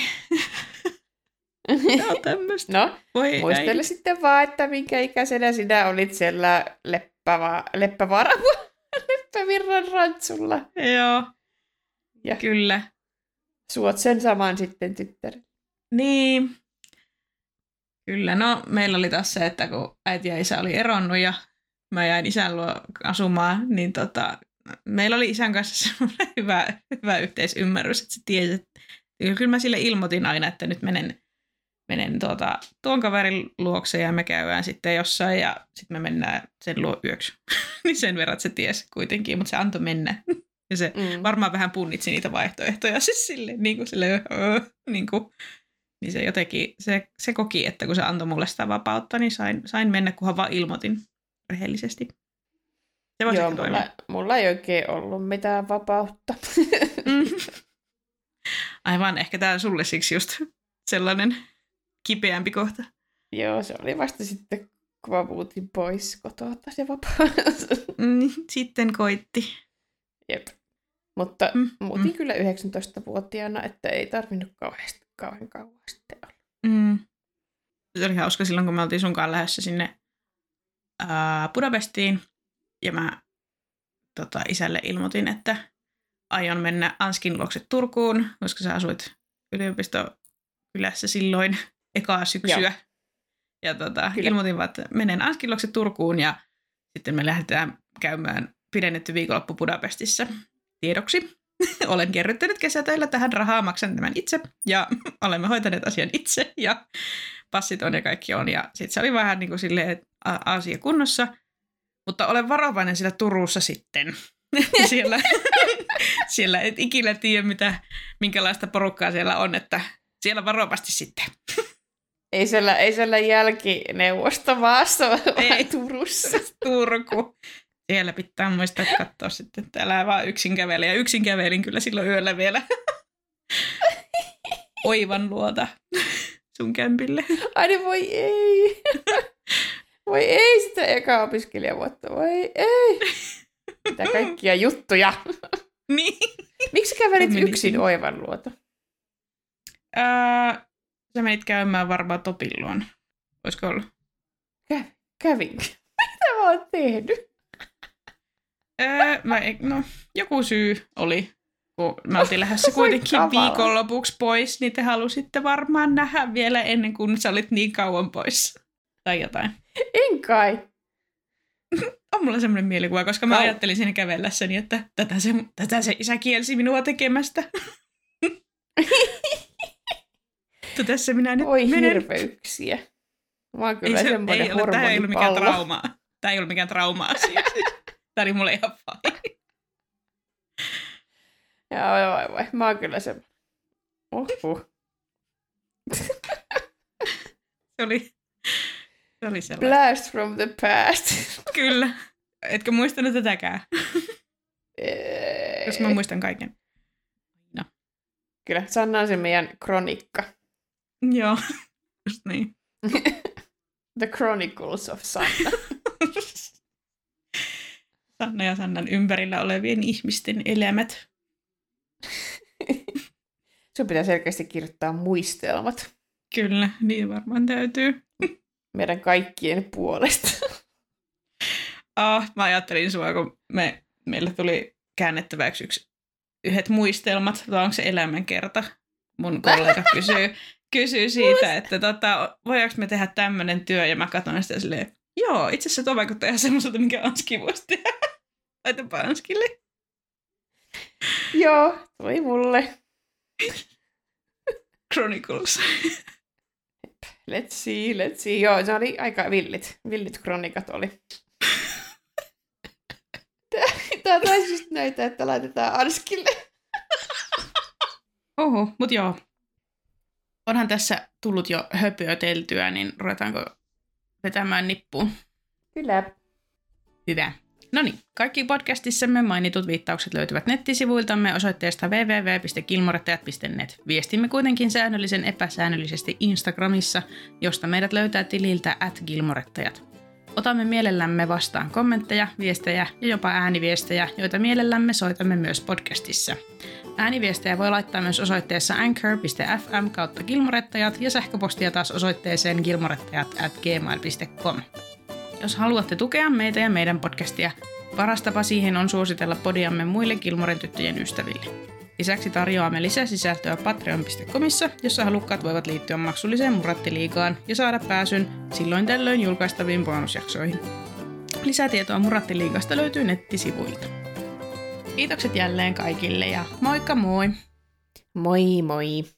No tämmöistä. No, voi muistele äiti. Sitten vaan, että minkä ikäisenä sinä olit siellä leppäva, leppävara, leppävirran rantsulla. Joo, ja kyllä. Suot sen saman sitten tyttären. Niin. Kyllä, no meillä oli taas se, että kun äiti ja isä oli eronnut ja mä jäin isän luo asumaan, niin tota, meillä oli isän kanssa semmoinen hyvä, hyvä yhteisymmärrys, että se tiesi, että kyllä mä sille ilmoitin aina, että nyt menen, menen tuota, tuon kaverin luokse ja me käydään sitten jossain ja sitten me mennään sen luo yöksi. Niin sen verran, että se tiesi kuitenkin, mutta se antoi mennä. Ja se mm. varmaan vähän punnitsi niitä vaihtoehtoja siis sille, niin kuin sille, öö, niin kuin. Niin se jotenkin, se, se koki, että kun se antoi mulle sitä vapautta, niin sain, sain mennä, kunhan vaan ilmoitin rehellisesti. Se Joo, mulla, mulla ei oikein ollut mitään vapautta. Mm. Aivan, ehkä tämä on sulle siksi just sellainen kipeämpi kohta. Joo, se oli vasta sitten, kun mä muutin pois kotoa se vapaus. Mm, sitten koitti. Jep. Mutta mm. muutin mm. kyllä yhdeksäntoistavuotiaana, että ei tarvinnut kauheasti kauan kauan sitten olla. Mm. Se oli hauska silloin, kun me oltiin sunkaan lähdössä sinne ää, Budapestiin. Ja mä tota, isälle ilmoitin, että aion mennä Anskin luokse Turkuun, koska sä asuit yliopistokylässä silloin ekaa syksyä. Joo. Ja tota, ilmoitin vaan, että menen Anskin luokse Turkuun ja sitten me lähdetään käymään pidennetty viikonloppu Budapestissa tiedoksi. Olen kerryttänyt kesätöillä tähän rahaa, maksan tämän itse ja olemme hoitaneet asian itse ja passit on ja kaikki on. Ja sitten se oli vähän niin kuin silleen, että asia kunnossa, mutta olen varovainen siellä Turussa sitten. siellä, siellä et ikinä tiedä, mitä, minkälaista porukkaa siellä on, että siellä varovasti sitten. Ei siellä, ei siellä jälkineuvostomaassa, vaan Turussa. Turku. Siellä pitää muistaa katsoa sitten, että älä vaan yksin kävele. Ja yksin kävelin kyllä silloin yöllä vielä Oivan luota sun kämpille. Ai niin, voi ei. Voi ei sitä eka opiskelijavuotta. Voi ei. Mitä kaikkia juttuja. Niin. Miksi kävelit yksin Oivan luota? Öö, sä menit käymään varmaan Topin luona. Olisiko ollut? Kä- kävin. Mitä mä oon tehnyt? Öö, mä, no, joku syy oli, kun mä oltiin lähdössä kuitenkin viikonlopuksi pois, niin te halusitte varmaan nähdä vielä ennen kuin sä olit niin kauan pois. Tai jotain. En kai. On mulla semmoinen mielikuva, koska mä no. ajattelin siinä kävellessäni, että tätä se, tätä se isä kielsi minua tekemästä. Mutta tässä minä nyt Oi menen. Hirveyksiä. Mä oon kyllä ei se, semmoinen ei ole, Tämä ei ollut mikään hormonipallo. traumaa. Tämä ei ollut mikään trauma-asia. Tämä oli mulle ihan fine. Joo, joo, joo. Mä oon kyllä semmoinen. Ohuh. Se oli, se oli sellainen. Blast from the past. Kyllä. Etkö muistanut tätäkään? Ei. Jos mä muistan kaiken. No. Kyllä, Sanna on se meidän kronikka. Joo, just niin. The Chronicles of Sanna. Sanna ja Sannan ympärillä olevien ihmisten elämät. Sun pitää selkeästi kirjoittaa muistelmat. Kyllä, niin varmaan täytyy. Meidän kaikkien puolesta. Ah, mä ajattelin sua, kun me, meillä tuli käännettäväksi yksi, yhdet muistelmat, vai onko se elämänkerta? Mun kollega kysyy, kysyy siitä, että tota, voidaanko me tehdä tämmöinen työ, ja mä katson sitä silleen, joo, itse asiassa tuo vaikuttaa ihan semmoiselta, mikä Anski voisi tehdä. Laitapa Anskille. Joo, toi mulle. Chronicles. Let's see, let's see. Joo, se oli aika villit. Villit kronikat oli. Tää taisi just näyttää, että laitetaan Anskille. Oho, mut joo. Onhan tässä tullut jo höpöteltyä, niin ruvetaanko vetämään nippuun? Kyllä. Hyvä. No niin, kaikki podcastissamme mainitut viittaukset löytyvät nettisivuiltamme osoitteesta double-u double-u double-u piste gilmorettajat piste net. Viestimme kuitenkin säännöllisen epäsäännöllisesti Instagramissa, josta meidät löytää tililtä at gilmorettajat. Otamme mielellämme vastaan kommentteja, viestejä ja jopa ääniviestejä, joita mielellämme soitamme myös podcastissa. Ääniviestejä voi laittaa myös osoitteessa anchor piste f m kautta gilmorettajat ja sähköpostia taas osoitteeseen gilmorettajat at gmail piste com. Jos haluatte tukea meitä ja meidän podcastia, paras tapa siihen on suositella podiamme muille Gilmoren tyttöjen ystäville. Lisäksi tarjoamme lisäsisältöä patreon piste comissa, jossa halukkaat voivat liittyä maksulliseen Murrattiliigaan ja saada pääsyn silloin tällöin julkaistaviin bonusjaksoihin. Lisätietoa Murrattiliigasta löytyy nettisivuilta. Kiitokset jälleen kaikille ja moikka moi! Moi moi!